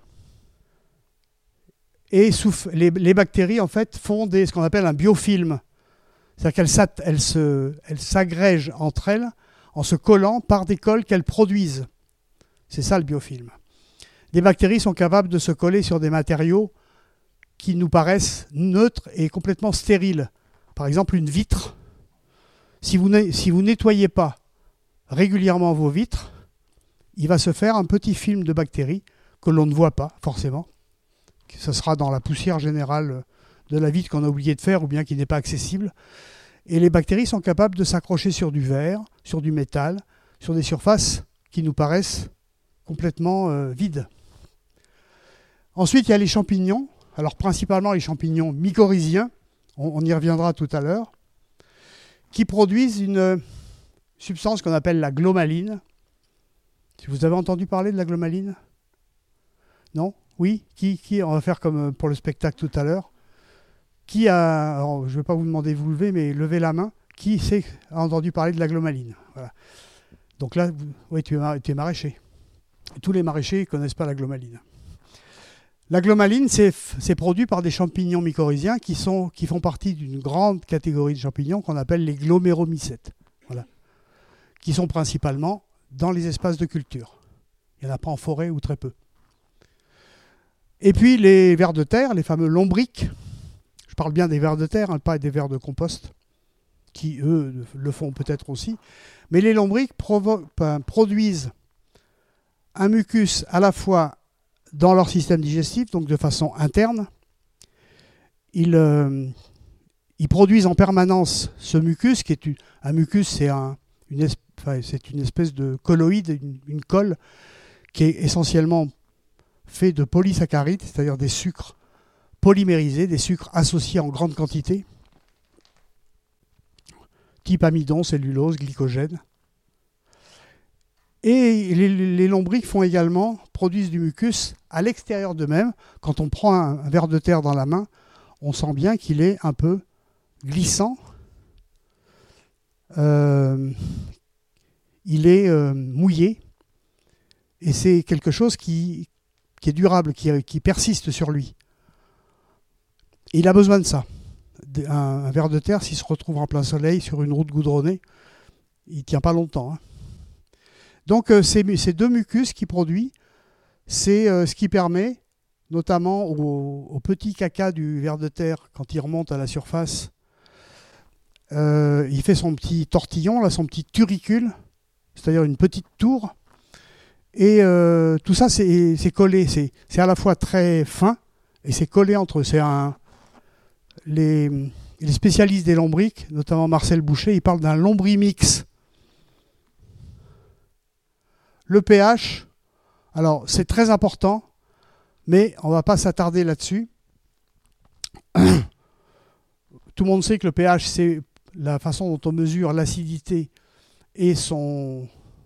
Et les bactéries, en fait, font ce qu'on appelle un biofilm. C'est-à-dire qu'elles s'agrègent entre elles en se collant par des colles qu'elles produisent. C'est ça le biofilm. Les bactéries sont capables de se coller sur des matériaux qui nous paraissent neutres et complètement stériles. Par exemple, une vitre. Si vous nettoyez pas régulièrement vos vitres, il va se faire un petit film de bactéries que l'on ne voit pas forcément. Ce sera dans la poussière générale de la vitre qu'on a oublié de faire ou bien qui n'est pas accessible. Et les bactéries sont capables de s'accrocher sur du verre, sur du métal, sur des surfaces qui nous paraissent complètement vides. Ensuite, il y a les champignons. Alors principalement les champignons mycorhiziens, on y reviendra tout à l'heure, qui produisent une substance qu'on appelle la glomaline. Si vous avez entendu parler de la glomaline? Non? Oui? Qui on va faire comme pour le spectacle tout à l'heure. Qui a, alors, je ne vais pas vous demander de vous lever, mais levez la main. Qui a entendu parler de la glomaline? Voilà. Donc là, oui, tu es maraîcher. Tous les maraîchers ne connaissent pas la glomaline. La glomaline, c'est produit par des champignons mycorhiziens qui font partie d'une grande catégorie de champignons qu'on appelle les gloméromycètes. Voilà. Qui sont principalement dans les espaces de culture. Il n'y en a pas en forêt ou très peu. Et puis les vers de terre, les fameux lombrics. Je parle bien des vers de terre, pas des vers de compost, qui eux le font peut-être aussi. Mais les lombrics produisent un mucus à la fois dans leur système digestif, donc de façon interne. Ils produisent en permanence ce mucus, qui est un mucus, c'est une espèce de colloïde, une colle, qui est essentiellement fait de polysaccharides, c'est-à-dire des sucres polymérisés, des sucres associés en grande quantité, type amidon, cellulose, glycogène. Et les lombrics produisent du mucus à l'extérieur d'eux-mêmes. Quand on prend un ver de terre dans la main, on sent bien qu'il est un peu glissant. Il est mouillé. Et c'est quelque chose qui est durable, qui persiste sur lui. Et il a besoin de ça. Un ver de terre, s'il se retrouve en plein soleil sur une route goudronnée, il ne tient pas longtemps. Donc ces deux mucus qu'il produit, c'est ce qui permet, notamment au petit caca du ver de terre, quand il remonte à la surface, il fait son petit tortillon, là, son petit turicule, c'est-à-dire une petite tour. Et tout ça, c'est collé. C'est à la fois très fin et c'est collé entre eux. Les spécialistes des lombrics, notamment Marcel Boucher, ils parlent d'un lombrimix. Le pH, alors c'est très important, mais on ne va pas s'attarder là-dessus. Tout le monde sait que le pH, c'est la façon dont on mesure l'acidité et son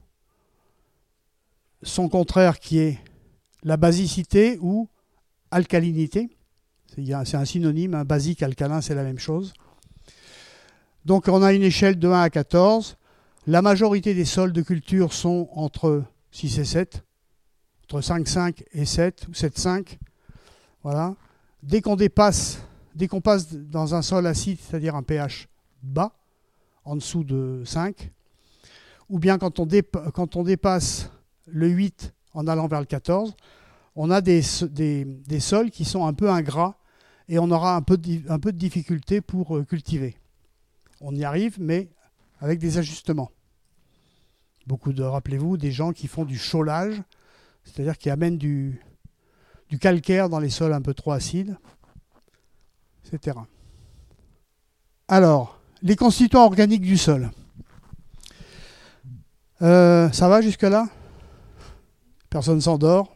contraire qui est la basicité ou alcalinité. C'est un synonyme, basique, alcalin, c'est la même chose. Donc on a une échelle de 1 à 14. La majorité des sols de culture sont entre 6 et 7, entre 5,5 et 7 ou 7,5. Voilà. Dès qu'on passe dans un sol acide, c'est-à-dire un pH bas, en dessous de 5, ou bien quand on dépasse le 8 en allant vers le 14, on a des sols qui sont un peu ingrats et on aura un peu de difficulté pour cultiver. On y arrive, mais avec des ajustements. Rappelez-vous, des gens qui font du chaulage, c'est-à-dire qui amènent du calcaire dans les sols un peu trop acides, etc. Alors, les constituants organiques du sol. Ça va jusque-là? Personne s'endort.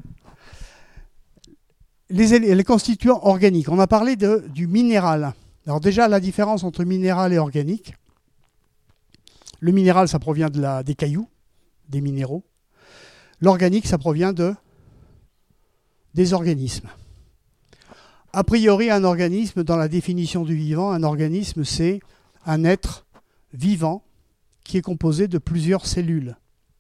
Les constituants organiques. On a parlé du minéral. Alors déjà, la différence entre minéral et organique. Le minéral, ça provient des cailloux, des minéraux. L'organique, ça provient des organismes. A priori, un organisme, dans la définition du vivant, un organisme, c'est un être vivant qui est composé de plusieurs cellules.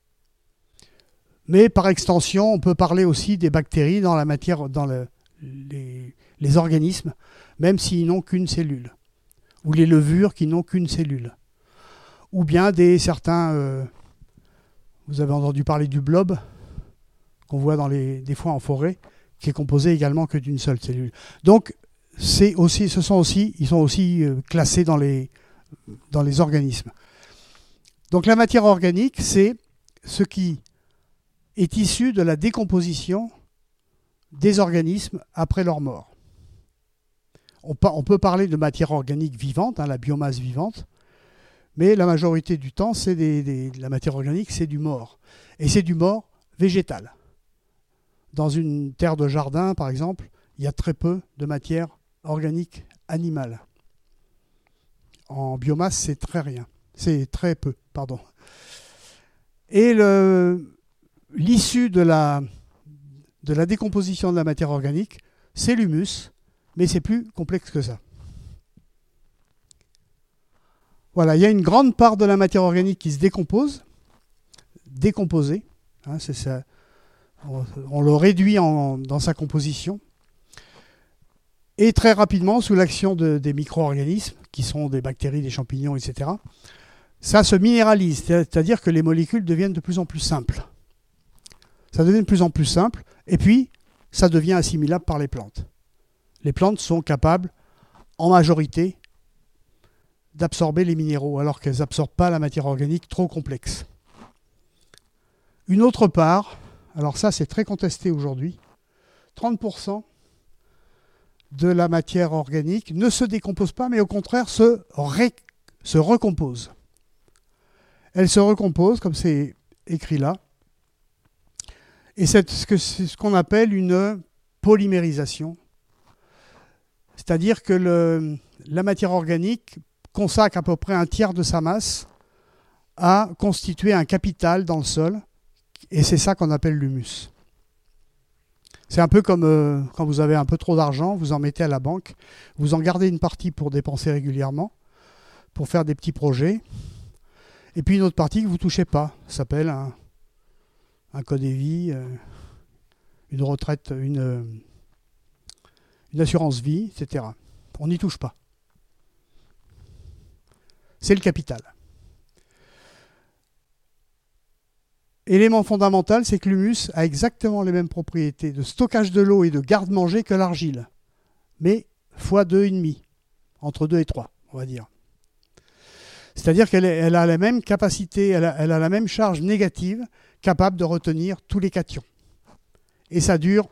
Mais par extension, on peut parler aussi des bactéries dans la matière, dans les organismes, même s'ils n'ont qu'une cellule. Ou les levures qui n'ont qu'une cellule. Ou bien certains... vous avez entendu parler du blob, qu'on voit des fois en forêt, qui est composé également que d'une seule cellule. Donc, ils sont aussi classés dans les organismes. Donc la matière organique, c'est ce qui est issu de la décomposition des organismes après leur mort. On peut parler de matière organique vivante, la biomasse vivante, mais la majorité du temps, la matière organique, c'est du mort. Et c'est du mort végétal. Dans une terre de jardin, par exemple, il y a très peu de matière organique animale. En biomasse, c'est très peu, pardon. Et l'issue de la décomposition de la matière organique, c'est l'humus, mais c'est plus complexe que ça. Voilà, il y a une grande part de la matière organique qui se décomposée, c'est ça. On le réduit dans sa composition. Et très rapidement, sous l'action des micro-organismes, qui sont des bactéries, des champignons, etc., ça se minéralise, c'est-à-dire que les molécules deviennent de plus en plus simples. Ça devient de plus en plus simple, et puis ça devient assimilable par les plantes. Les plantes sont capables, en majorité, d'absorber les minéraux, alors qu'elles n'absorbent pas la matière organique trop complexe. Une autre part, alors ça c'est très contesté aujourd'hui, 30% de la matière organique ne se décompose pas, mais au contraire se recompose. Elle se recompose, comme c'est écrit là, et c'est ce qu'on appelle une polymérisation. C'est-à-dire que la matière organique consacre à peu près un tiers de sa masse à constituer un capital dans le sol, et c'est ça qu'on appelle l'humus. C'est un peu comme quand vous avez un peu trop d'argent, vous en mettez à la banque, vous en gardez une partie pour dépenser régulièrement, pour faire des petits projets, et puis une autre partie que vous ne touchez pas. Ça s'appelle un code-vie, une retraite, une assurance vie, etc. On n'y touche pas. C'est le capital. Élément fondamental, c'est que l'humus a exactement les mêmes propriétés de stockage de l'eau et de garde-manger que l'argile, mais fois 2,5, entre 2 et 3, on va dire. C'est-à-dire qu'elle a la même capacité, elle a la même charge négative, capable de retenir tous les cations. Et ça dure.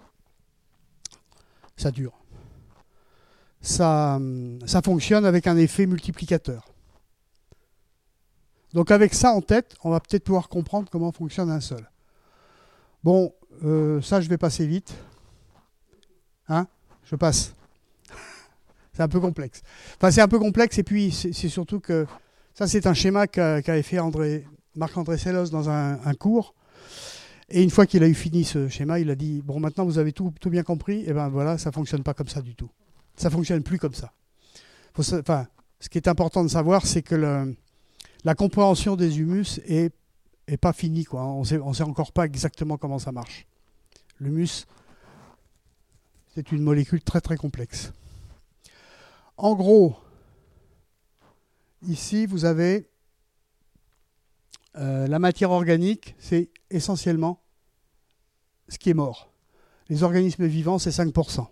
Ça fonctionne avec un effet multiplicateur. Donc avec ça en tête, on va peut-être pouvoir comprendre comment fonctionne un sol. Bon, ça je vais passer vite. Je passe. C'est un peu complexe. Enfin, c'est un peu complexe, et puis c'est surtout que ça, c'est un schéma qu'avait fait Marc-André Sellos dans un cours. Et une fois qu'il a eu fini ce schéma, il a dit « Bon, maintenant vous avez tout bien compris, et bien voilà, ça ne fonctionne pas comme ça du tout. Ça ne fonctionne plus comme ça. » Ce qui est important de savoir, c'est que la compréhension des humus est pas finie, quoi. On sait encore pas exactement comment ça marche. L'humus, c'est une molécule très très complexe. En gros, ici vous avez la matière organique, c'est essentiellement ce qui est mort. Les organismes vivants, c'est 5%.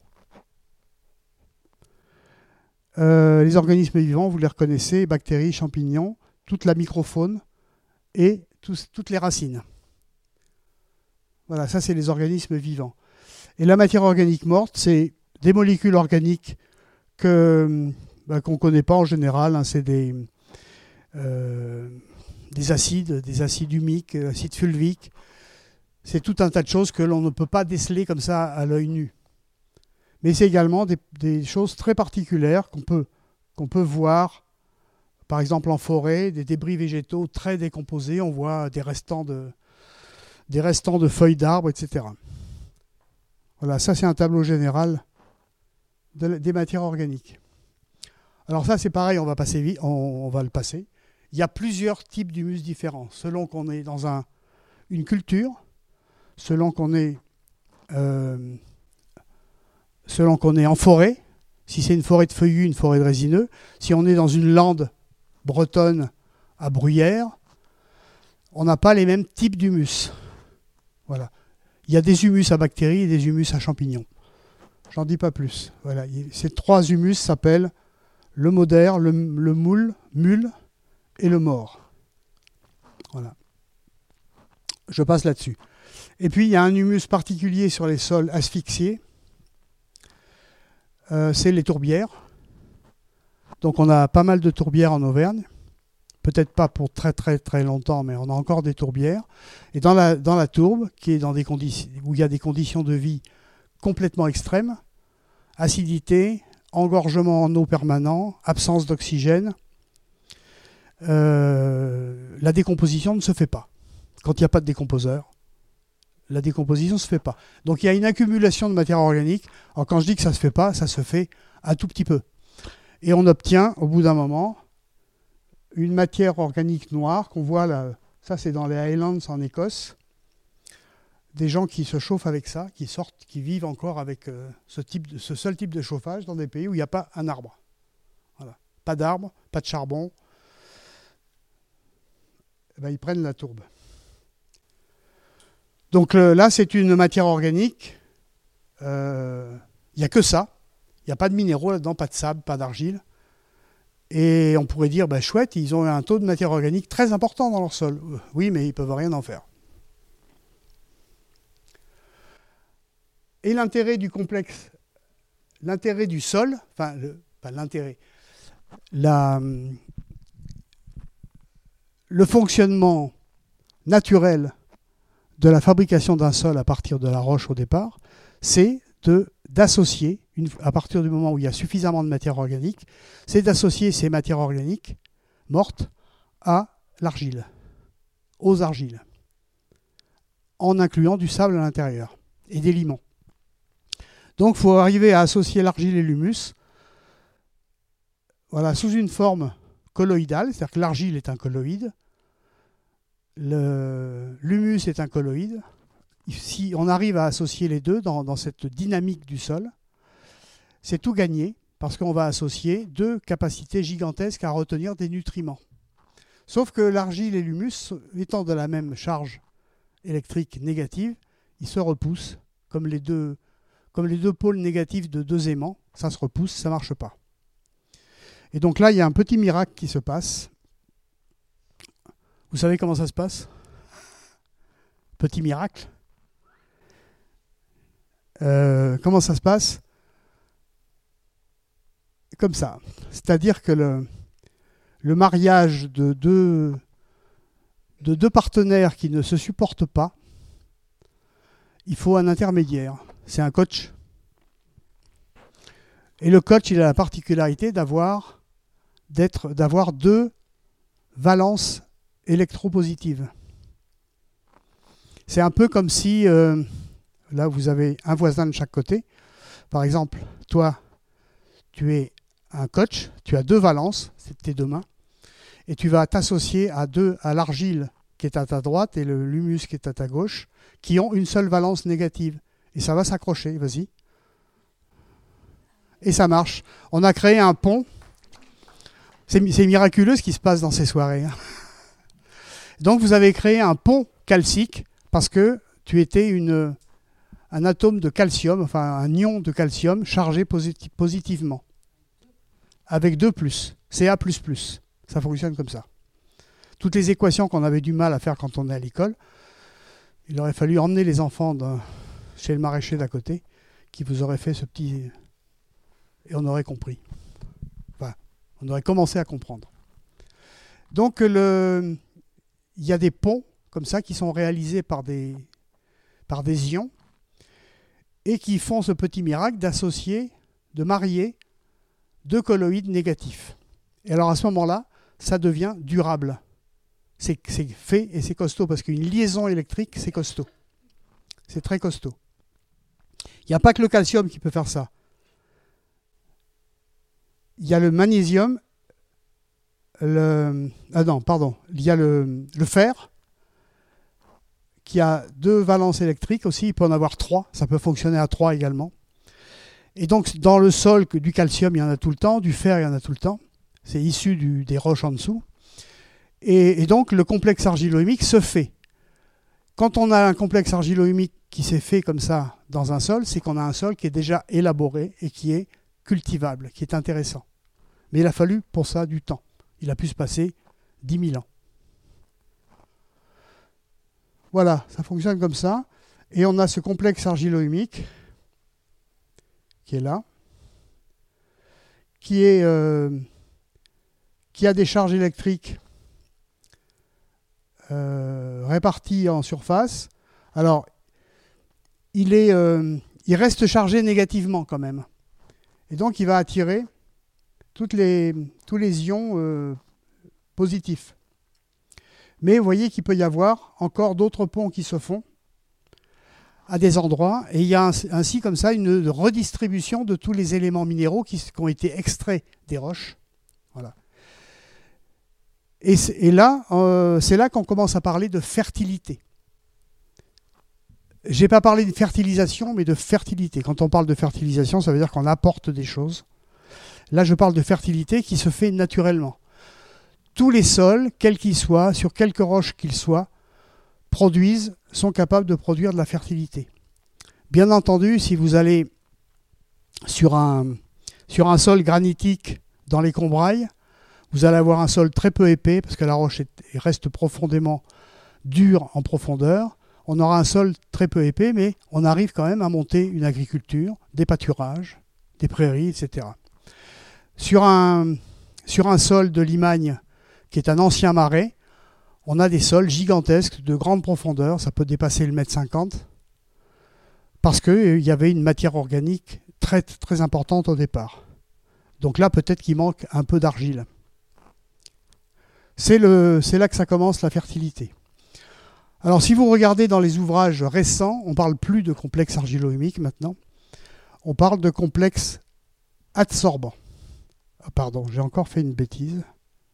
Les organismes vivants, vous les reconnaissez, bactéries, champignons, toute la microfaune et toutes les racines. Voilà, ça c'est les organismes vivants. Et la matière organique morte, c'est des molécules organiques qu'on ne connaît pas en général. C'est des des acides humiques, acides fulviques. C'est tout un tas de choses que l'on ne peut pas déceler comme ça à l'œil nu. Mais c'est également des choses très particulières qu'on peut voir, par exemple en forêt, des débris végétaux très décomposés. On voit des restants de feuilles d'arbres, etc. Voilà, ça c'est un tableau général des matières organiques. Alors ça c'est pareil, on va le passer. Il y a plusieurs types d'humus différents, selon qu'on est dans une culture, selon qu'on est en forêt, si c'est une forêt de feuillus, une forêt de résineux, si on est dans une lande bretonne à bruyère, on n'a pas les mêmes types d'humus. Voilà. Il y a des humus à bactéries et des humus à champignons. J'en dis pas plus. Voilà. Ces 3 humus s'appellent le modère, le moule et le mort. Voilà. Je passe là-dessus. Et puis il y a un humus particulier sur les sols asphyxiés. C'est les tourbières. Donc on a pas mal de tourbières en Auvergne. Peut-être pas pour très très très longtemps, mais on a encore des tourbières. Et dans la tourbe, qui est dans des conditions où il y a des conditions de vie complètement extrêmes, acidité, engorgement en eau permanent, absence d'oxygène, la décomposition ne se fait pas. Quand il n'y a pas de décomposeur, la décomposition ne se fait pas. Donc il y a une accumulation de matière organique. Alors quand je dis que ça ne se fait pas, ça se fait un tout petit peu. Et on obtient, au bout d'un moment, une matière organique noire qu'on voit là. Ça, c'est dans les Highlands en Écosse. Des gens qui se chauffent avec ça, qui vivent encore avec ce seul type de chauffage dans des pays où il n'y a pas un arbre. Voilà. Pas d'arbre, pas de charbon. Eh ben, ils prennent la tourbe. Donc là, c'est une matière organique. Il n'y a que ça. Il n'y a pas de minéraux là-dedans, pas de sable, pas d'argile. Et on pourrait dire, chouette, ils ont un taux de matière organique très important dans leur sol. Oui, mais ils ne peuvent rien en faire. Et l'intérêt du complexe, l'intérêt du sol, le fonctionnement naturel de la fabrication d'un sol à partir de la roche au départ, c'est d'associer, à partir du moment où il y a suffisamment de matière organique, c'est d'associer ces matières organiques mortes à l'argile, aux argiles, en incluant du sable à l'intérieur et des limons. Donc il faut arriver à associer l'argile et l'humus sous une forme colloïdale, c'est-à-dire que l'argile est un colloïde, l'humus est un colloïde. Si on arrive à associer les deux dans cette dynamique du sol, c'est tout gagné parce qu'on va associer 2 capacités gigantesques à retenir des nutriments. Sauf que l'argile et l'humus, étant de la même charge électrique négative, ils se repoussent comme les deux pôles négatifs de 2 aimants. Ça se repousse, ça ne marche pas. Et donc là, il y a un petit miracle qui se passe. Vous savez comment ça se passe ? Petit miracle. Comment ça se passe ? Comme ça. C'est-à-dire que le mariage de deux partenaires qui ne se supportent pas, il faut un intermédiaire. C'est un coach. Et le coach, il a la particularité d'avoir 2 valences électropositives. C'est un peu comme si, là vous avez un voisin de chaque côté. Par exemple, toi, tu es un coach, tu as 2 valences, c'est tes 2 mains, et tu vas t'associer à l'argile qui est à ta droite et l'humus qui est à ta gauche, qui ont une seule valence négative. Et ça va s'accrocher, vas-y. Et ça marche. On a créé un pont. C'est miraculeux ce qui se passe dans ces soirées. Donc vous avez créé un pont calcique parce que tu étais un atome de calcium, enfin un ion de calcium chargé positivement. Avec 2+, Ca++. Ça fonctionne comme ça. Toutes les équations qu'on avait du mal à faire quand on est à l'école, il aurait fallu emmener les enfants chez le maraîcher d'à côté, qui vous aurait fait ce petit... Et on aurait compris. Enfin, on aurait commencé à comprendre. Donc il y a des ponts comme ça qui sont réalisés par des ions et qui font ce petit miracle d'associer, de marier deux colloïdes négatifs. Et alors à ce moment-là, ça devient durable. C'est fait et c'est costaud parce qu'une liaison électrique, c'est costaud. C'est très costaud. Il n'y a pas que le calcium qui peut faire ça. Il y a le magnésium, il y a le fer qui a 2 valences électriques aussi, il peut en avoir 3, ça peut fonctionner à 3 également. Et donc dans le sol, du calcium il y en a tout le temps, du fer il y en a tout le temps, c'est issu des roches en dessous. Et donc le complexe argilo-humique se fait. Quand on a un complexe argilo-humique qui s'est fait comme ça dans un sol, c'est qu'on a un sol qui est déjà élaboré et qui est cultivable, qui est intéressant. Mais il a fallu pour ça du temps. Il a pu se passer 10 000 ans. Voilà, ça fonctionne comme ça. Et on a ce complexe argilo-humique qui est là, qui a des charges électriques réparties en surface. Alors, il reste chargé négativement quand même. Et donc, il va attirer tous les ions positifs. Mais vous voyez qu'il peut y avoir encore d'autres ponts qui se font à des endroits. Et il y a ainsi comme ça une redistribution de tous les éléments minéraux qui ont été extraits des roches. Voilà. Et là, c'est là qu'on commence à parler de fertilité. Je n'ai pas parlé de fertilisation, mais de fertilité. Quand on parle de fertilisation, ça veut dire qu'on apporte des choses. Là, je parle de fertilité qui se fait naturellement. Tous les sols, quels qu'ils soient, sur quelques roches qu'ils soient, sont capables de produire de la fertilité. Bien entendu, si vous allez sur un sol granitique dans les Combrailles, vous allez avoir un sol très peu épais, parce que la roche reste profondément dure en profondeur. On aura un sol très peu épais, mais on arrive quand même à monter une agriculture, des pâturages, des prairies, etc. Sur un sol de Limagne, qui est un ancien marais, on a des sols gigantesques, de grande profondeur, ça peut dépasser le 1,50 m, parce qu'il y avait une matière organique très, très importante au départ. Donc là, peut-être qu'il manque un peu d'argile. C'est là que ça commence la fertilité. Alors si vous regardez dans les ouvrages récents, on ne parle plus de complexe argilo-humique maintenant, on parle de complexe adsorbant. Ah, pardon, j'ai encore fait une bêtise.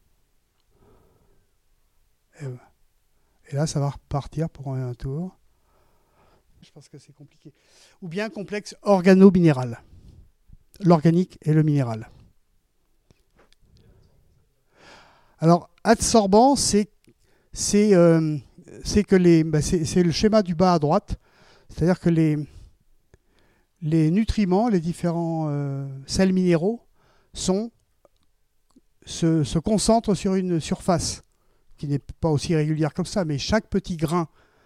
Et là, ça va repartir pour un tour. Je pense que c'est compliqué. Ou bien complexe organo-minéral. L'organique et le minéral. Alors, adsorbant, c'est le schéma du bas à droite. C'est-à-dire que les nutriments, les différents sels minéraux, se concentrent sur une surface qui n'est pas aussi régulière comme ça, mais chaque petit grain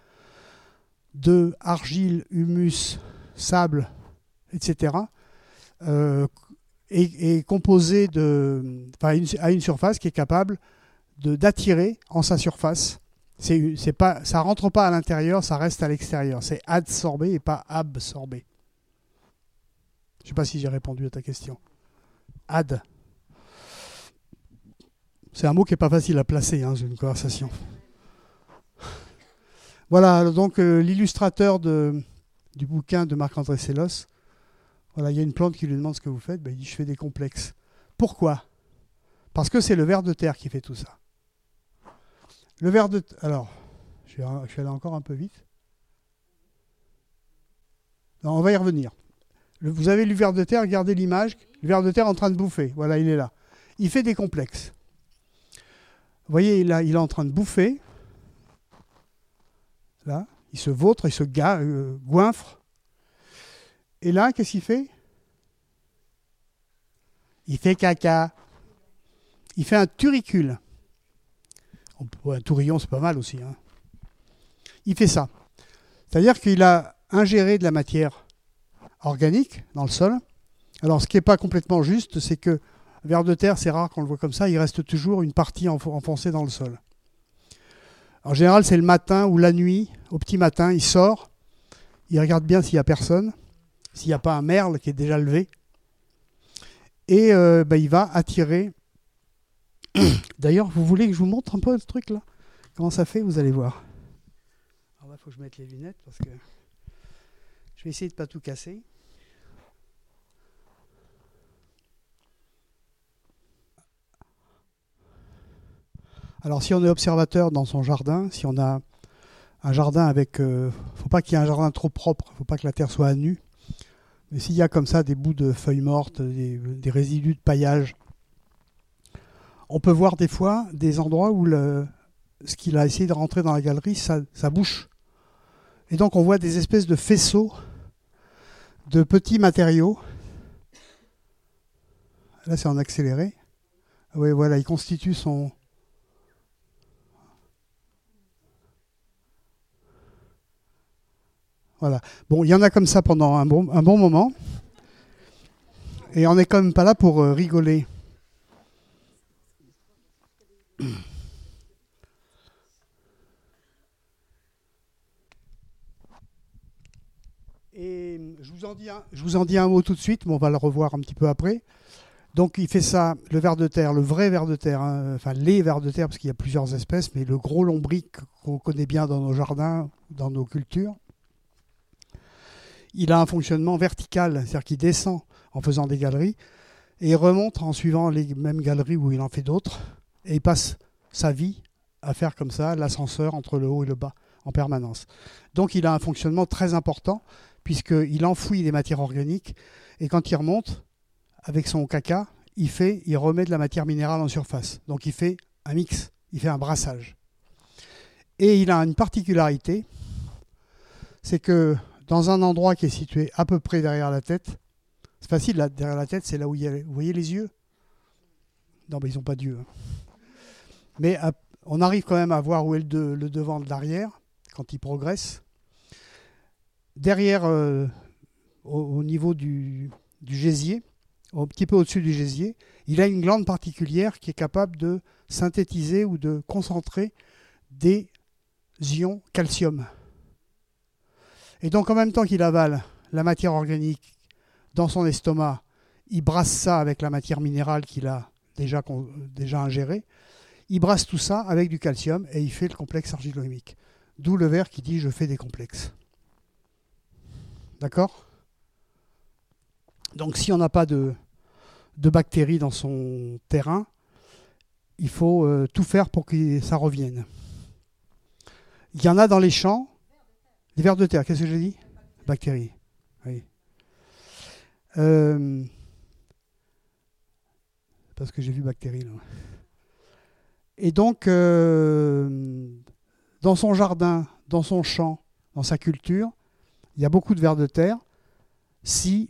de argile, humus, sable, etc., est composé à une surface qui est capable d'attirer en sa surface. Ça ne rentre pas à l'intérieur, ça reste à l'extérieur. C'est adsorbé et pas absorbé. Je ne sais pas si j'ai répondu à ta question. Ad. C'est un mot qui n'est pas facile à placer dans une conversation. Voilà, donc l'illustrateur du bouquin de Marc-André Sellos, voilà, il y a une plante qui lui demande ce que vous faites, il dit je fais des complexes. Pourquoi? Parce que c'est le ver de terre qui fait tout ça. Le ver de terre. Alors, je vais aller encore un peu vite. Non, on va y revenir. Vous avez le ver de terre, regardez l'image, le ver de terre en train de bouffer. Voilà, il est là. Il fait des complexes. Vous voyez, il est en train de bouffer. Là, il se vautre, il se goinfre. Et là, qu'est-ce qu'il fait? Il fait caca. Il fait un turicule. Un tourillon, c'est pas mal aussi. Hein. Il fait ça. C'est-à-dire qu'il a ingéré de la matière organique dans le sol. Alors, ce qui n'est pas complètement juste, c'est que ver de terre, c'est rare qu'on le voit comme ça, il reste toujours une partie enfoncée dans le sol. En général, c'est le matin ou la nuit, au petit matin, il sort, il regarde bien s'il n'y a personne, s'il n'y a pas un merle qui est déjà levé, et il va attirer. D'ailleurs, vous voulez que je vous montre un peu ce truc là? Comment ça fait? Vous allez voir. Alors là, il faut que je mette les lunettes parce que je vais essayer de ne pas tout casser. Alors, si on est observateur dans son jardin, si on a un jardin avec... faut pas qu'il y ait un jardin trop propre, faut pas que la terre soit à nu. Mais s'il y a comme ça des bouts de feuilles mortes, des résidus de paillage, on peut voir des fois des endroits où ce qu'il a essayé de rentrer dans la galerie, ça bouche. Et donc on voit des espèces de faisceaux de petits matériaux. Là, c'est en accéléré. Oui, voilà, il constitue son... Voilà. Bon, il y en a comme ça pendant un bon moment. Et on n'est quand même pas là pour rigoler. Et je vous en dis un mot tout de suite, mais on va le revoir un petit peu après. Donc il fait ça, le ver de terre, le vrai ver de terre, hein, enfin les vers de terre, parce qu'il y a plusieurs espèces, mais le gros lombric qu'on connaît bien dans nos jardins, dans nos cultures, il a un fonctionnement vertical, c'est-à-dire qu'il descend en faisant des galeries, et il remonte en suivant les mêmes galeries où il en fait d'autres, et il passe sa vie à faire comme ça l'ascenseur entre le haut et le bas en permanence. Donc il a un fonctionnement très important, puisqu'il enfouit les matières organiques, et quand il remonte, avec son caca, il remet de la matière minérale en surface. Donc il fait un mix, il fait un brassage. Et il a une particularité, c'est que dans un endroit qui est situé à peu près derrière la tête, c'est facile, là, derrière la tête, c'est là où il y a... Vous voyez les yeux? Non, mais ils n'ont pas d'yeux. Hein. Mais on arrive quand même à voir où est le devant de l'arrière, quand il progresse. Derrière, au niveau du gésier, un petit peu au-dessus du gésier, il a une glande particulière qui est capable de synthétiser ou de concentrer des ions calcium. Et donc en même temps qu'il avale la matière organique dans son estomac, il brasse ça avec la matière minérale qu'il a déjà ingérée, il brasse tout ça avec du calcium et il fait le complexe argilo-humique. D'où le vers qui dit « je fais des complexes ». D'accord? Donc si on n'a pas de bactéries dans son terrain, il faut tout faire pour que ça revienne. Il y en a dans les champs, les vers de terre, qu'est-ce que j'ai dit? Bactéries. Oui. Parce que j'ai vu bactéries là. Et donc, dans son jardin, dans son champ, dans sa culture, il y a beaucoup de vers de terre si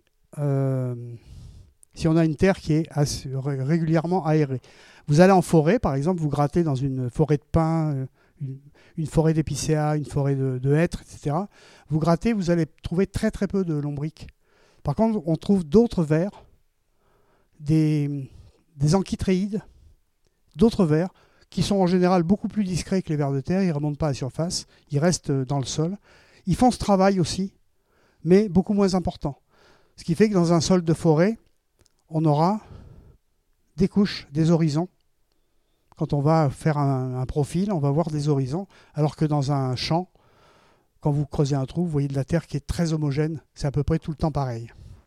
on a une terre qui est régulièrement aérée. Vous allez en forêt, par exemple, vous grattez dans une forêt de pins, une forêt d'épicéas, une forêt de hêtres, etc. Vous grattez, vous allez trouver très très peu de lombriques. Par contre, on trouve d'autres vers, des anchytréides, d'autres vers, qui sont en général beaucoup plus discrets que les vers de terre, ils ne remontent pas à la surface, ils restent dans le sol. Ils font ce travail aussi, mais beaucoup moins important. Ce qui fait que dans un sol de forêt, on aura des couches, des horizons. Quand on va faire un profil, on va voir des horizons, alors que dans un champ, quand vous creusez un trou, vous voyez de la terre qui est très homogène. C'est à peu près tout le temps pareil.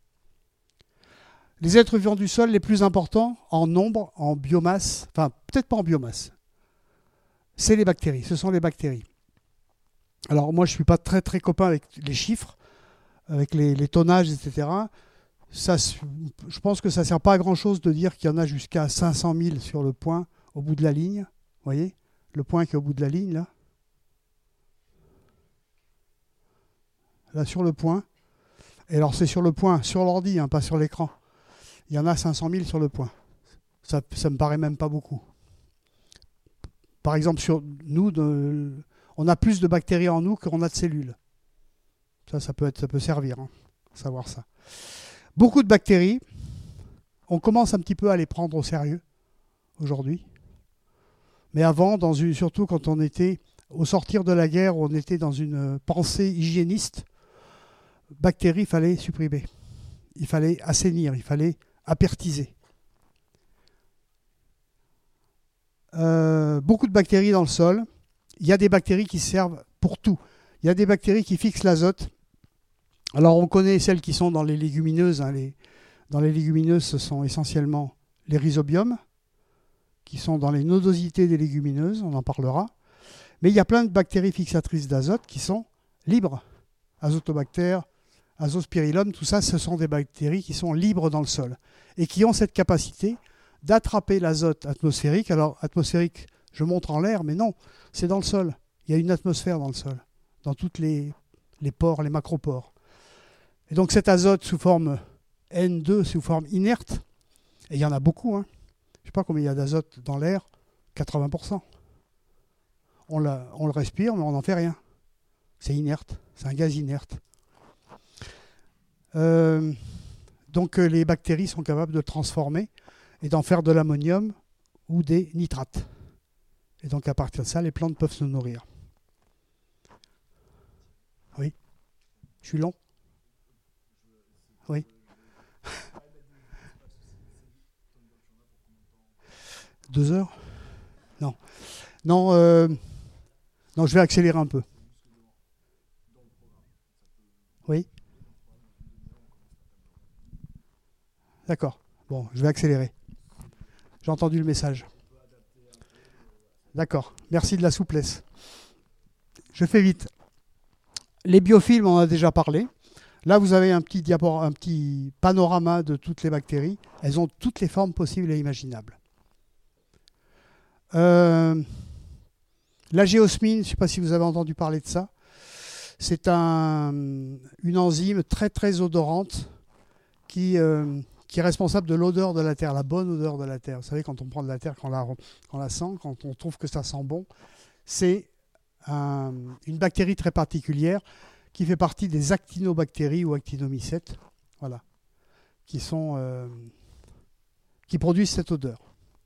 Les êtres vivants du sol les plus importants en nombre, en biomasse, enfin peut-être pas en biomasse, c'est les bactéries. Ce sont les bactéries. Alors moi je ne suis pas très très copain avec les chiffres, avec les tonnages, etc. Ça, je pense que ça ne sert pas à grand chose de dire qu'il y en a jusqu'à 500 000 sur le point au bout de la ligne. Vous voyez le point qui est au bout de la ligne là. Là sur le point. Et alors c'est sur le point, sur l'ordi, hein, pas sur l'écran. Il y en a 500 000 sur le point. Ça me paraît même pas beaucoup. Par exemple, sur nous, on a plus de bactéries en nous qu'on a de cellules. Ça peut servir, hein, savoir ça. Beaucoup de bactéries, on commence un petit peu à les prendre au sérieux aujourd'hui. Mais avant, surtout quand on était Au sortir de la guerre, on était dans une pensée hygiéniste. Bactéries, il fallait supprimer. Il fallait assainir, il fallait apertiser. Beaucoup de bactéries dans le sol. Il y a des bactéries qui servent pour tout. Il y a des bactéries qui fixent l'azote. Alors on connaît celles qui sont dans les légumineuses. Dans les légumineuses, ce sont essentiellement les rhizobiums, qui sont dans les nodosités des légumineuses, on en parlera. Mais il y a plein de bactéries fixatrices d'azote qui sont libres. Azotobactères, azospirillum, tout ça, ce sont des bactéries qui sont libres dans le sol et qui ont cette capacité d'attraper l'azote atmosphérique. Alors, atmosphérique, je montre en l'air, mais non, c'est dans le sol. Il y a une atmosphère dans le sol, dans toutes les pores, les macropores. Et donc cet azote sous forme N2, sous forme inerte, et il y en a beaucoup, hein. Je ne sais pas combien il y a d'azote dans l'air, 80%. On le respire, mais on n'en fait rien. C'est inerte, c'est un gaz inerte. Donc les bactéries sont capables de le transformer et d'en faire de l'ammonium ou des nitrates. Et donc à partir de ça, les plantes peuvent se nourrir. Oui. Je suis long? Oui. 2 heures? Non. Non, non, je vais accélérer un peu. Oui. D'accord. Bon, je vais accélérer. J'ai entendu le message. D'accord. Merci de la souplesse. Je fais vite. Les biofilms, on en a déjà parlé. Là, vous avez un petit panorama de toutes les bactéries. Elles ont toutes les formes possibles et imaginables. La géosmine, je ne sais pas si vous avez entendu parler de ça. C'est une enzyme très très odorante qui est responsable de l'odeur de la terre, la bonne odeur de la terre. Vous savez, quand on prend de la terre, quand on la sent, quand on trouve que ça sent bon, c'est une bactérie très particulière qui fait partie des actinobactéries ou actinomycètes, voilà, qui produisent cette odeur.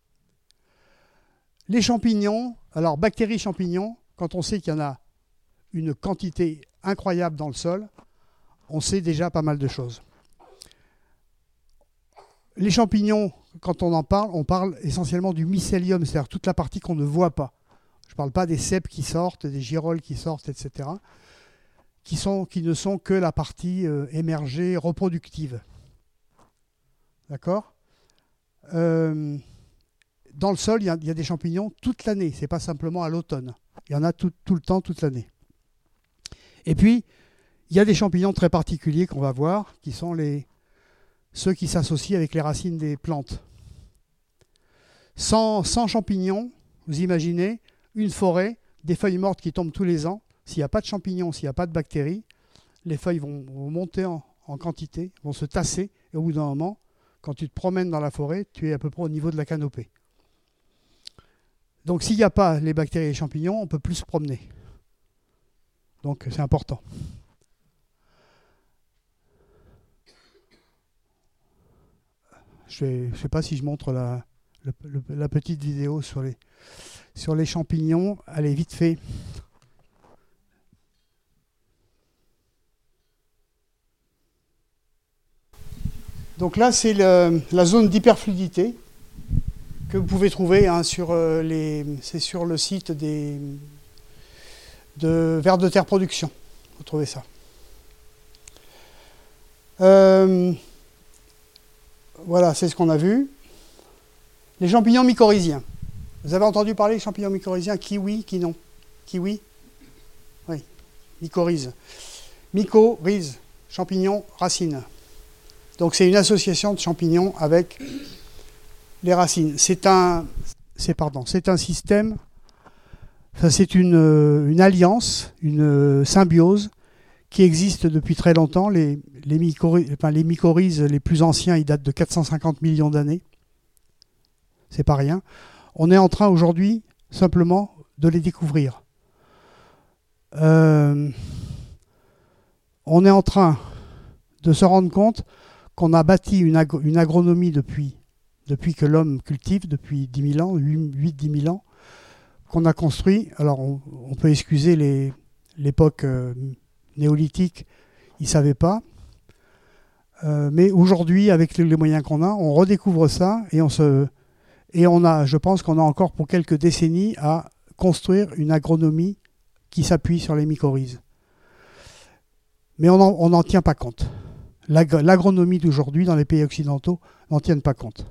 Les champignons, alors bactéries champignons, quand on sait qu'il y en a une quantité incroyable dans le sol, on sait déjà pas mal de choses. Les champignons, quand on parle essentiellement du mycélium, c'est-à-dire toute la partie qu'on ne voit pas. Je ne parle pas des cèpes qui sortent, des girolles qui sortent, etc., qui ne sont que la partie émergée, reproductive. D'accord ? Dans le sol, il y a des champignons toute l'année, ce n'est pas simplement à l'automne. Il y en a tout le temps, toute l'année. Et puis, il y a des champignons très particuliers qu'on va voir, qui sont ceux qui s'associent avec les racines des plantes. Sans champignons, vous imaginez une forêt, des feuilles mortes qui tombent tous les ans. S'il n'y a pas de champignons, s'il n'y a pas de bactéries, les feuilles vont monter en quantité, vont se tasser, et au bout d'un moment, quand tu te promènes dans la forêt, tu es à peu près au niveau de la canopée. Donc s'il n'y a pas les bactéries et les champignons, on ne peut plus se promener. Donc c'est important. Je ne sais pas si je montre la petite vidéo sur les champignons. Allez, vite fait. Donc là, c'est la zone d'hyperfluidité que vous pouvez trouver c'est sur le site de Vers de Terre Production. Vous trouvez ça. Voilà, c'est ce qu'on a vu. Les champignons mycorhiziens. Vous avez entendu parler des champignons mycorhiziens? Qui oui, qui non? Kiwi? Oui, mycorhize. Mycorhize, champignons, racines. Donc c'est une association de champignons avec les racines. C'est un système, c'est une alliance, une symbiose qui existe depuis très longtemps. Les mycorhizes les plus anciens, ils datent de 450 millions d'années. C'est pas rien. On est en train aujourd'hui simplement de les découvrir. On est en train de se rendre compte qu'on a bâti une agronomie depuis que l'homme cultive, depuis 10 000 ans, 8-10 000 ans, qu'on a construit. Alors on peut excuser l'époque néolithique, ils ne savaient pas. Mais aujourd'hui, avec les moyens qu'on a, on redécouvre ça et je pense qu'on a encore pour quelques décennies à construire une agronomie qui s'appuie sur les mycorhizes. Mais on n'en tient pas compte. L'agronomie d'aujourd'hui dans les pays occidentaux n'en tiennent pas compte.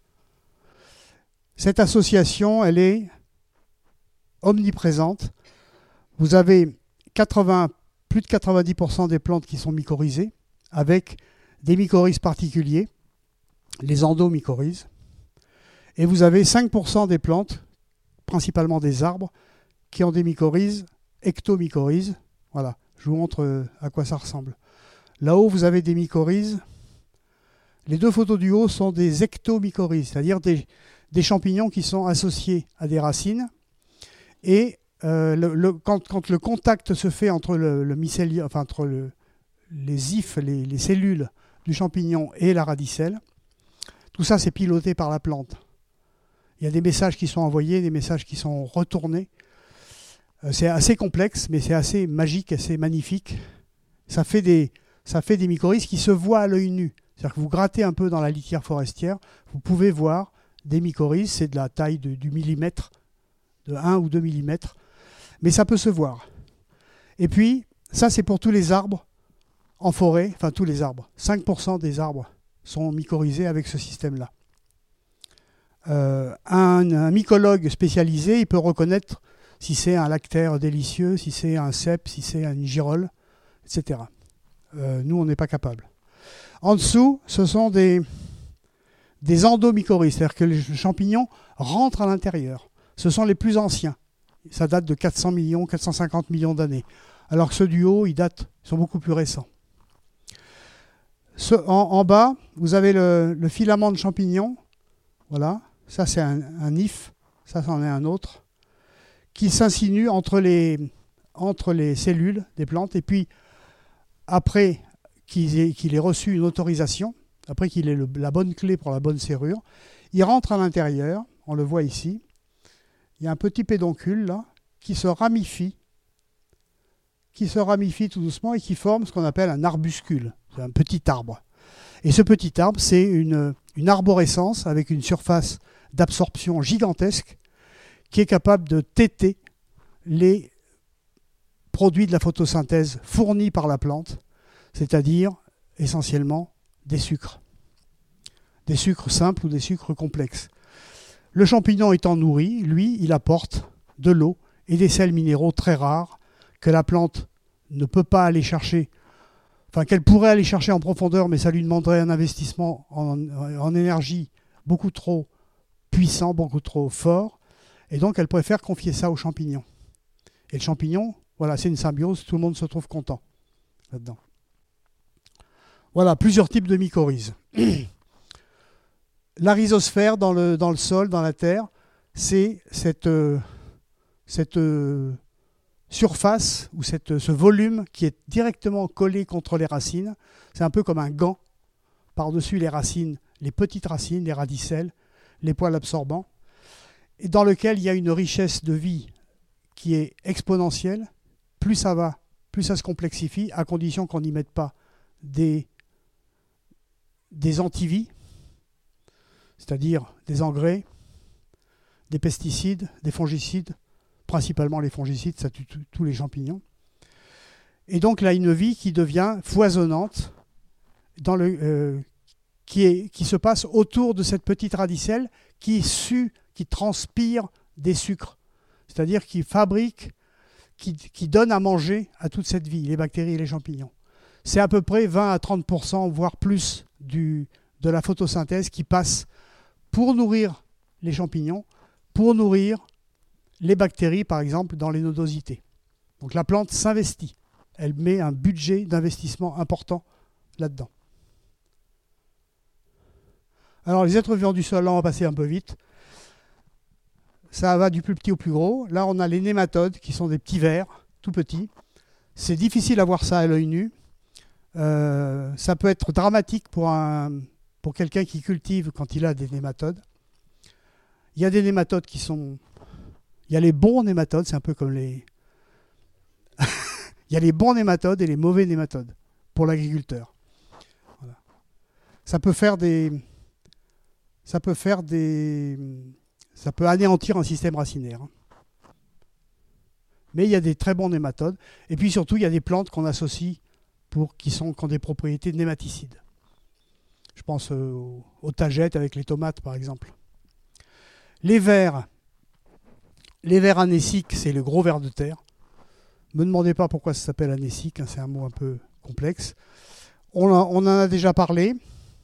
Cette association, elle est omniprésente. Vous avez plus de 90% des plantes qui sont mycorhizées, avec des mycorhizes particuliers, les endomycorhizes. Et vous avez 5% des plantes, principalement des arbres, qui ont des mycorhizes, ectomycorhizes. Voilà, je vous montre à quoi ça ressemble. Là-haut, vous avez des mycorhizes. Les deux photos du haut sont des ectomycorhizes, c'est-à-dire des champignons qui sont associés à des racines. Et quand le contact se fait entre le mycélium, enfin entre les ifs, les cellules du champignon et la radicelle, tout ça c'est piloté par la plante. Il y a des messages qui sont envoyés, des messages qui sont retournés. C'est assez complexe, mais c'est assez magique, assez magnifique. Ça fait des mycorhizes qui se voient à l'œil nu. C'est-à-dire que vous grattez un peu dans la litière forestière, vous pouvez voir des mycorhizes, c'est de la taille du millimètre, de 1 ou 2 millimètres, mais ça peut se voir. Et puis, ça c'est pour tous les arbres en forêt, enfin tous les arbres. 5% des arbres sont mycorhizés avec ce système-là. Un mycologue spécialisé, il peut reconnaître si c'est un lactaire délicieux, si c'est un cèpe, si c'est une girole, etc. Nous, on n'est pas capable. En dessous, ce sont des endomycorhizes, c'est-à-dire que les champignons rentrent à l'intérieur. Ce sont les plus anciens. Ça date de 400 millions, 450 millions d'années. Alors que ceux du haut, ils sont beaucoup plus récents. En bas, vous avez le filament de champignon. Voilà, ça c'est un if, ça c'en est un autre, qui s'insinue entre les cellules des plantes. Et puis, après qu'il ait reçu une autorisation, après qu'il ait la bonne clé pour la bonne serrure, il rentre à l'intérieur, on le voit ici. Il y a un petit pédoncule là, qui se ramifie tout doucement et qui forme ce qu'on appelle un arbuscule. C'est un petit arbre. Et ce petit arbre, c'est une arborescence avec une surface d'absorption gigantesque qui est capable de téter les produits de la photosynthèse fournis par la plante, c'est-à-dire essentiellement des sucres. Des sucres simples ou des sucres complexes. Le champignon étant nourri, lui, il apporte de l'eau et des sels minéraux très rares que la plante ne peut pas aller chercher, enfin qu'elle pourrait aller chercher en profondeur, mais ça lui demanderait un investissement en énergie beaucoup trop puissant, beaucoup trop fort, et donc elle préfère confier ça au champignon. Et le champignon, voilà, c'est une symbiose, tout le monde se trouve content là-dedans. Voilà, plusieurs types de mycorhizes. La rhizosphère dans le sol, dans la terre, c'est cette surface ou ce volume qui est directement collé contre les racines. C'est un peu comme un gant par-dessus les racines, les petites racines, les radicelles, les poils absorbants, et dans lequel il y a une richesse de vie qui est exponentielle. Plus ça va, plus ça se complexifie, à condition qu'on n'y mette pas des antivies, c'est-à-dire des engrais, des pesticides, des fongicides, principalement les fongicides, ça tue tous les champignons. Et donc là, une vie qui devient foisonnante, qui se passe autour de cette petite radicelle qui transpire des sucres, c'est-à-dire qui fabrique, qui donne à manger à toute cette vie, les bactéries et les champignons. C'est à peu près 20 à 30%, voire plus, de la photosynthèse qui passe pour nourrir les champignons, pour nourrir les bactéries, par exemple, dans les nodosités. Donc la plante s'investit. Elle met un budget d'investissement important là-dedans. Alors les êtres vivants du sol, là on va passer un peu vite. Ça va du plus petit au plus gros. Là on a les nématodes qui sont des petits vers, tout petits. C'est difficile à voir ça à l'œil nu. Ça peut être dramatique pour quelqu'un qui cultive quand il a des nématodes. Il y a des nématodes qui sont Il y a les bons nématodes, c'est un peu comme les... Il y a les bons nématodes et les mauvais nématodes pour l'agriculteur. Voilà. Ça peut anéantir un système racinaire. Mais il y a des très bons nématodes. Et puis surtout, il y a des plantes qu'on associe qui ont des propriétés nématicides. Je pense aux tagettes avec les tomates, par exemple. Les vers anéciques, c'est le gros ver de terre. Ne me demandez pas pourquoi ça s'appelle anécique, c'est un mot un peu complexe. On en a déjà parlé.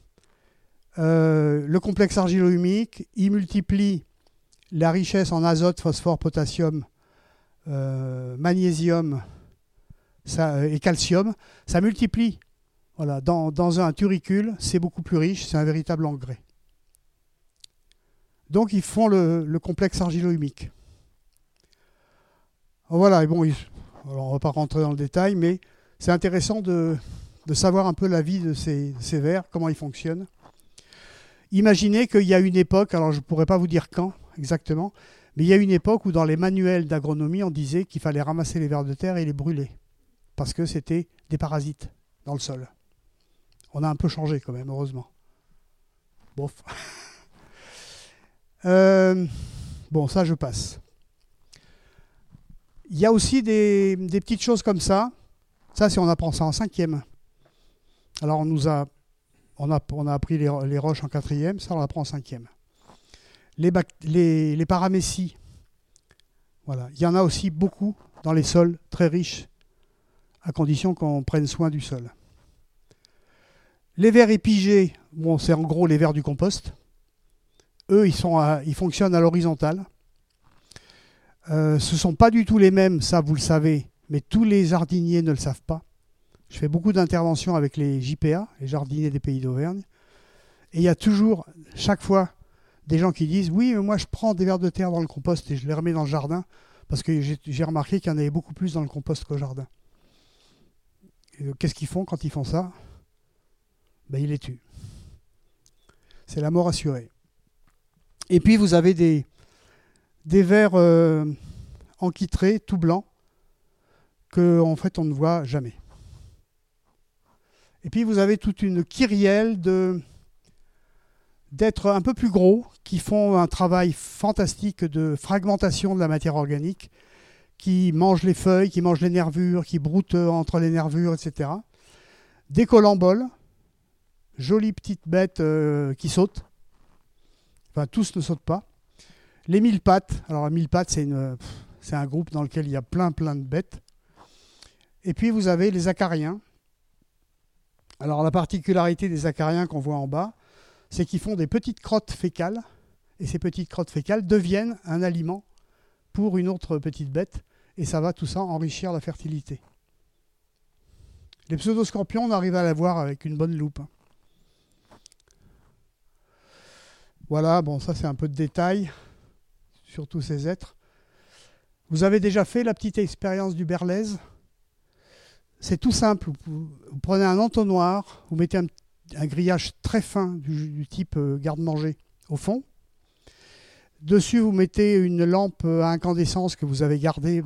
Le complexe argilo-humique, il multiplie la richesse en azote, phosphore, potassium, magnésium et calcium. Ça multiplie. Voilà, dans un turicule, c'est beaucoup plus riche, c'est un véritable engrais. Donc ils font le complexe argilo-humique. Voilà, et bon, alors on ne va pas rentrer dans le détail, mais c'est intéressant de savoir un peu la vie de ces vers, comment ils fonctionnent. Imaginez qu'il y a une époque, alors je ne pourrais pas vous dire quand exactement, mais il y a une époque où dans les manuels d'agronomie, on disait qu'il fallait ramasser les vers de terre et les brûler, parce que c'était des parasites dans le sol. On a un peu changé quand même, heureusement. Bof. Bon, ça je passe. Il y a aussi des petites choses comme ça. Ça, c'est on apprend ça en 5e. Alors on a appris les roches en 4e, ça on apprend en 5e. Les paramécies. Voilà. Il y en a aussi beaucoup dans les sols très riches, à condition qu'on prenne soin du sol. Les vers épigés, bon, c'est en gros les vers du compost. Eux, ils fonctionnent à l'horizontale. Ce ne sont pas du tout les mêmes, ça vous le savez, mais tous les jardiniers ne le savent pas. Je fais beaucoup d'interventions avec les JPA, les jardiniers des Pays d'Auvergne, et il y a toujours, chaque fois, des gens qui disent « Oui, mais moi je prends des vers de terre dans le compost et je les remets dans le jardin, parce que j'ai remarqué qu'il y en avait beaucoup plus dans le compost qu'au jardin. » Qu'est-ce qu'ils font quand ils font ça? Ben, ils les tuent. C'est la mort assurée. Et puis vous avez des vers enquitrés, tout blancs, que en fait on ne voit jamais. Et puis vous avez toute une kyrielle d'êtres un peu plus gros qui font un travail fantastique de fragmentation de la matière organique, qui mangent les feuilles, qui mangent les nervures, qui broutent entre les nervures, etc. Des colamboles, jolies petites bêtes qui sautent. Enfin, tous ne sautent pas. Les mille-pattes. Alors, les mille-pattes, c'est un groupe dans lequel il y a plein de bêtes. Et puis, vous avez les acariens. Alors, la particularité des acariens qu'on voit en bas, c'est qu'ils font des petites crottes fécales. Et ces petites crottes fécales deviennent un aliment pour une autre petite bête. Et ça va tout ça enrichir la fertilité. Les pseudoscorpions, on arrive à les voir avec une bonne loupe. Voilà, bon, ça c'est un peu de détail sur tous ces êtres. Vous avez déjà fait la petite expérience du berlèse? C'est tout simple. Vous prenez un entonnoir, vous mettez un grillage très fin du type garde-manger au fond. Dessus, vous mettez une lampe à incandescence que vous avez gardée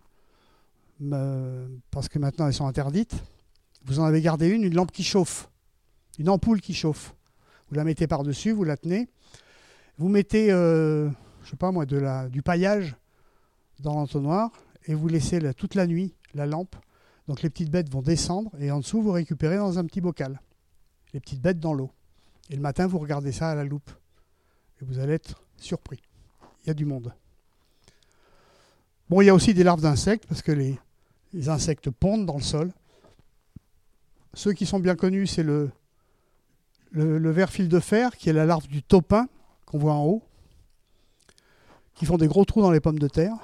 parce que maintenant elles sont interdites. Vous en avez gardé une lampe qui chauffe, une ampoule qui chauffe. Vous la mettez par-dessus, vous la tenez. Vous mettez, je sais pas moi, du paillage dans l'entonnoir et vous laissez toute la nuit la lampe. Donc les petites bêtes vont descendre et en dessous, vous récupérez dans un petit bocal. Les petites bêtes dans l'eau. Et le matin, vous regardez ça à la loupe. Et vous allez être surpris. Il y a du monde. Bon, il y a aussi des larves d'insectes parce que les insectes pondent dans le sol. Ceux qui sont bien connus, c'est le ver fil de fer, qui est la larve du taupin, qu'on voit en haut, qui font des gros trous dans les pommes de terre.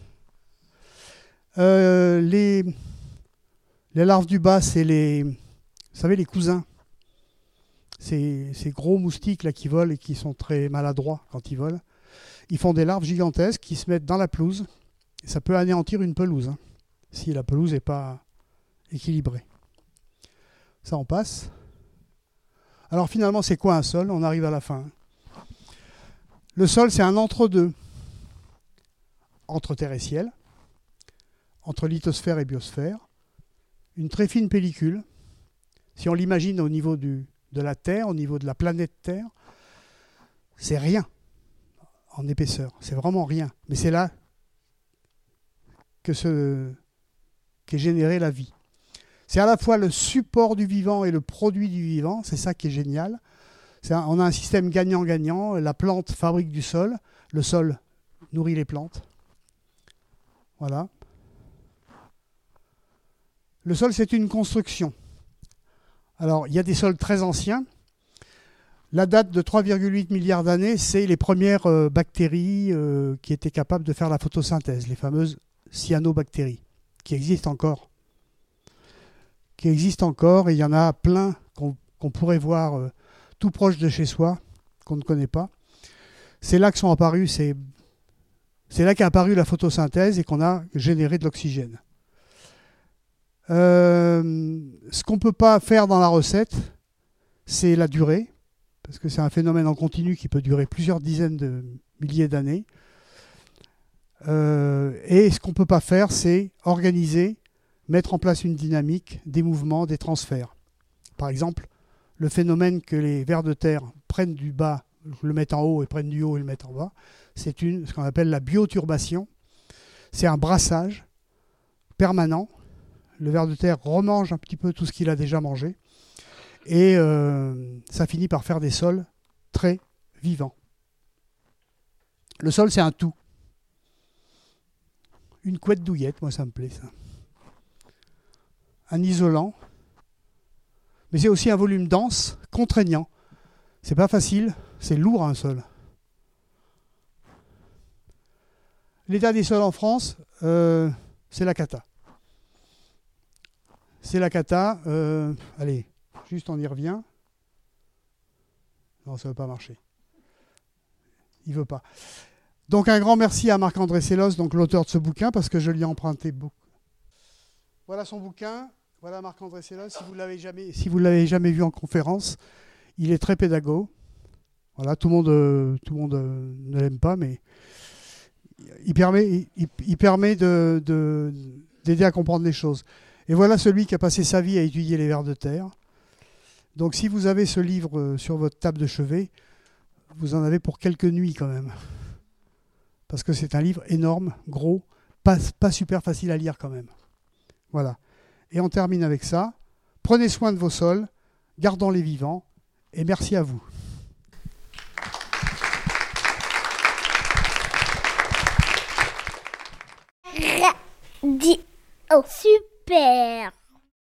Les larves du bas, c'est vous savez, les cousins. Ces gros moustiques là qui volent et qui sont très maladroits quand ils volent. Ils font des larves gigantesques qui se mettent dans la pelouse. Et ça peut anéantir une pelouse, si la pelouse n'est pas équilibrée. Ça, on passe. Alors finalement, c'est quoi un sol? On arrive à la fin. Le sol, c'est un entre-deux. entre terre et ciel, entre lithosphère et biosphère, une très fine pellicule. Si on l'imagine au niveau de la Terre, au niveau de la planète Terre, c'est rien en épaisseur, c'est vraiment rien. Mais c'est là qu'est générée la vie. C'est à la fois le support du vivant et le produit du vivant, c'est ça qui est génial. On a un système gagnant-gagnant, la plante fabrique du sol, le sol nourrit les plantes. Voilà. Le sol, c'est une construction. Alors, il y a des sols très anciens. La date de 3,8 milliards d'années, c'est les premières bactéries qui étaient capables de faire la photosynthèse, les fameuses cyanobactéries, qui existent encore. Et il y en a plein qu'on pourrait voir tout proche de chez soi, qu'on ne connaît pas. C'est là que sont apparus c'est là qu'est apparue la photosynthèse et qu'on a généré de l'oxygène. Ce qu'on ne peut pas faire dans la recette, c'est la durée, parce que c'est un phénomène en continu qui peut durer plusieurs dizaines de milliers d'années. Et ce qu'on ne peut pas faire, c'est organiser, mettre en place une dynamique, des mouvements, des transferts. Par exemple, le phénomène que les vers de terre prennent du bas, le mettent en haut et prennent du haut et le mettent en bas, c'est ce qu'on appelle la bioturbation. C'est un brassage permanent. Le ver de terre remange un petit peu tout ce qu'il a déjà mangé. Et ça finit par faire des sols très vivants. Le sol, c'est un tout. Une couette douillette, moi ça me plaît ça. Un isolant. Mais c'est aussi un volume dense, contraignant. C'est pas facile, c'est lourd un sol. L'état des sols en France, c'est la cata. C'est la cata. Allez, juste on y revient. Non, ça ne veut pas marcher. Il ne veut pas. Donc un grand merci à Marc-André Sellos, donc l'auteur de ce bouquin, parce que je lui ai emprunté beaucoup. Voilà son bouquin. Voilà Marc-André Sellos. Si vous ne l'avez jamais vu en conférence, il est très pédago. Voilà, tout le monde ne l'aime pas, mais il permet d'aider à comprendre les choses. Et voilà celui qui a passé sa vie à étudier les vers de terre. Donc si vous avez ce livre sur votre table de chevet, vous en avez pour quelques nuits quand même. Parce que c'est un livre énorme, gros, pas super facile à lire quand même. Voilà. Et on termine avec ça. Prenez soin de vos sols, gardons-les vivants, et merci à vous. Radio. Super.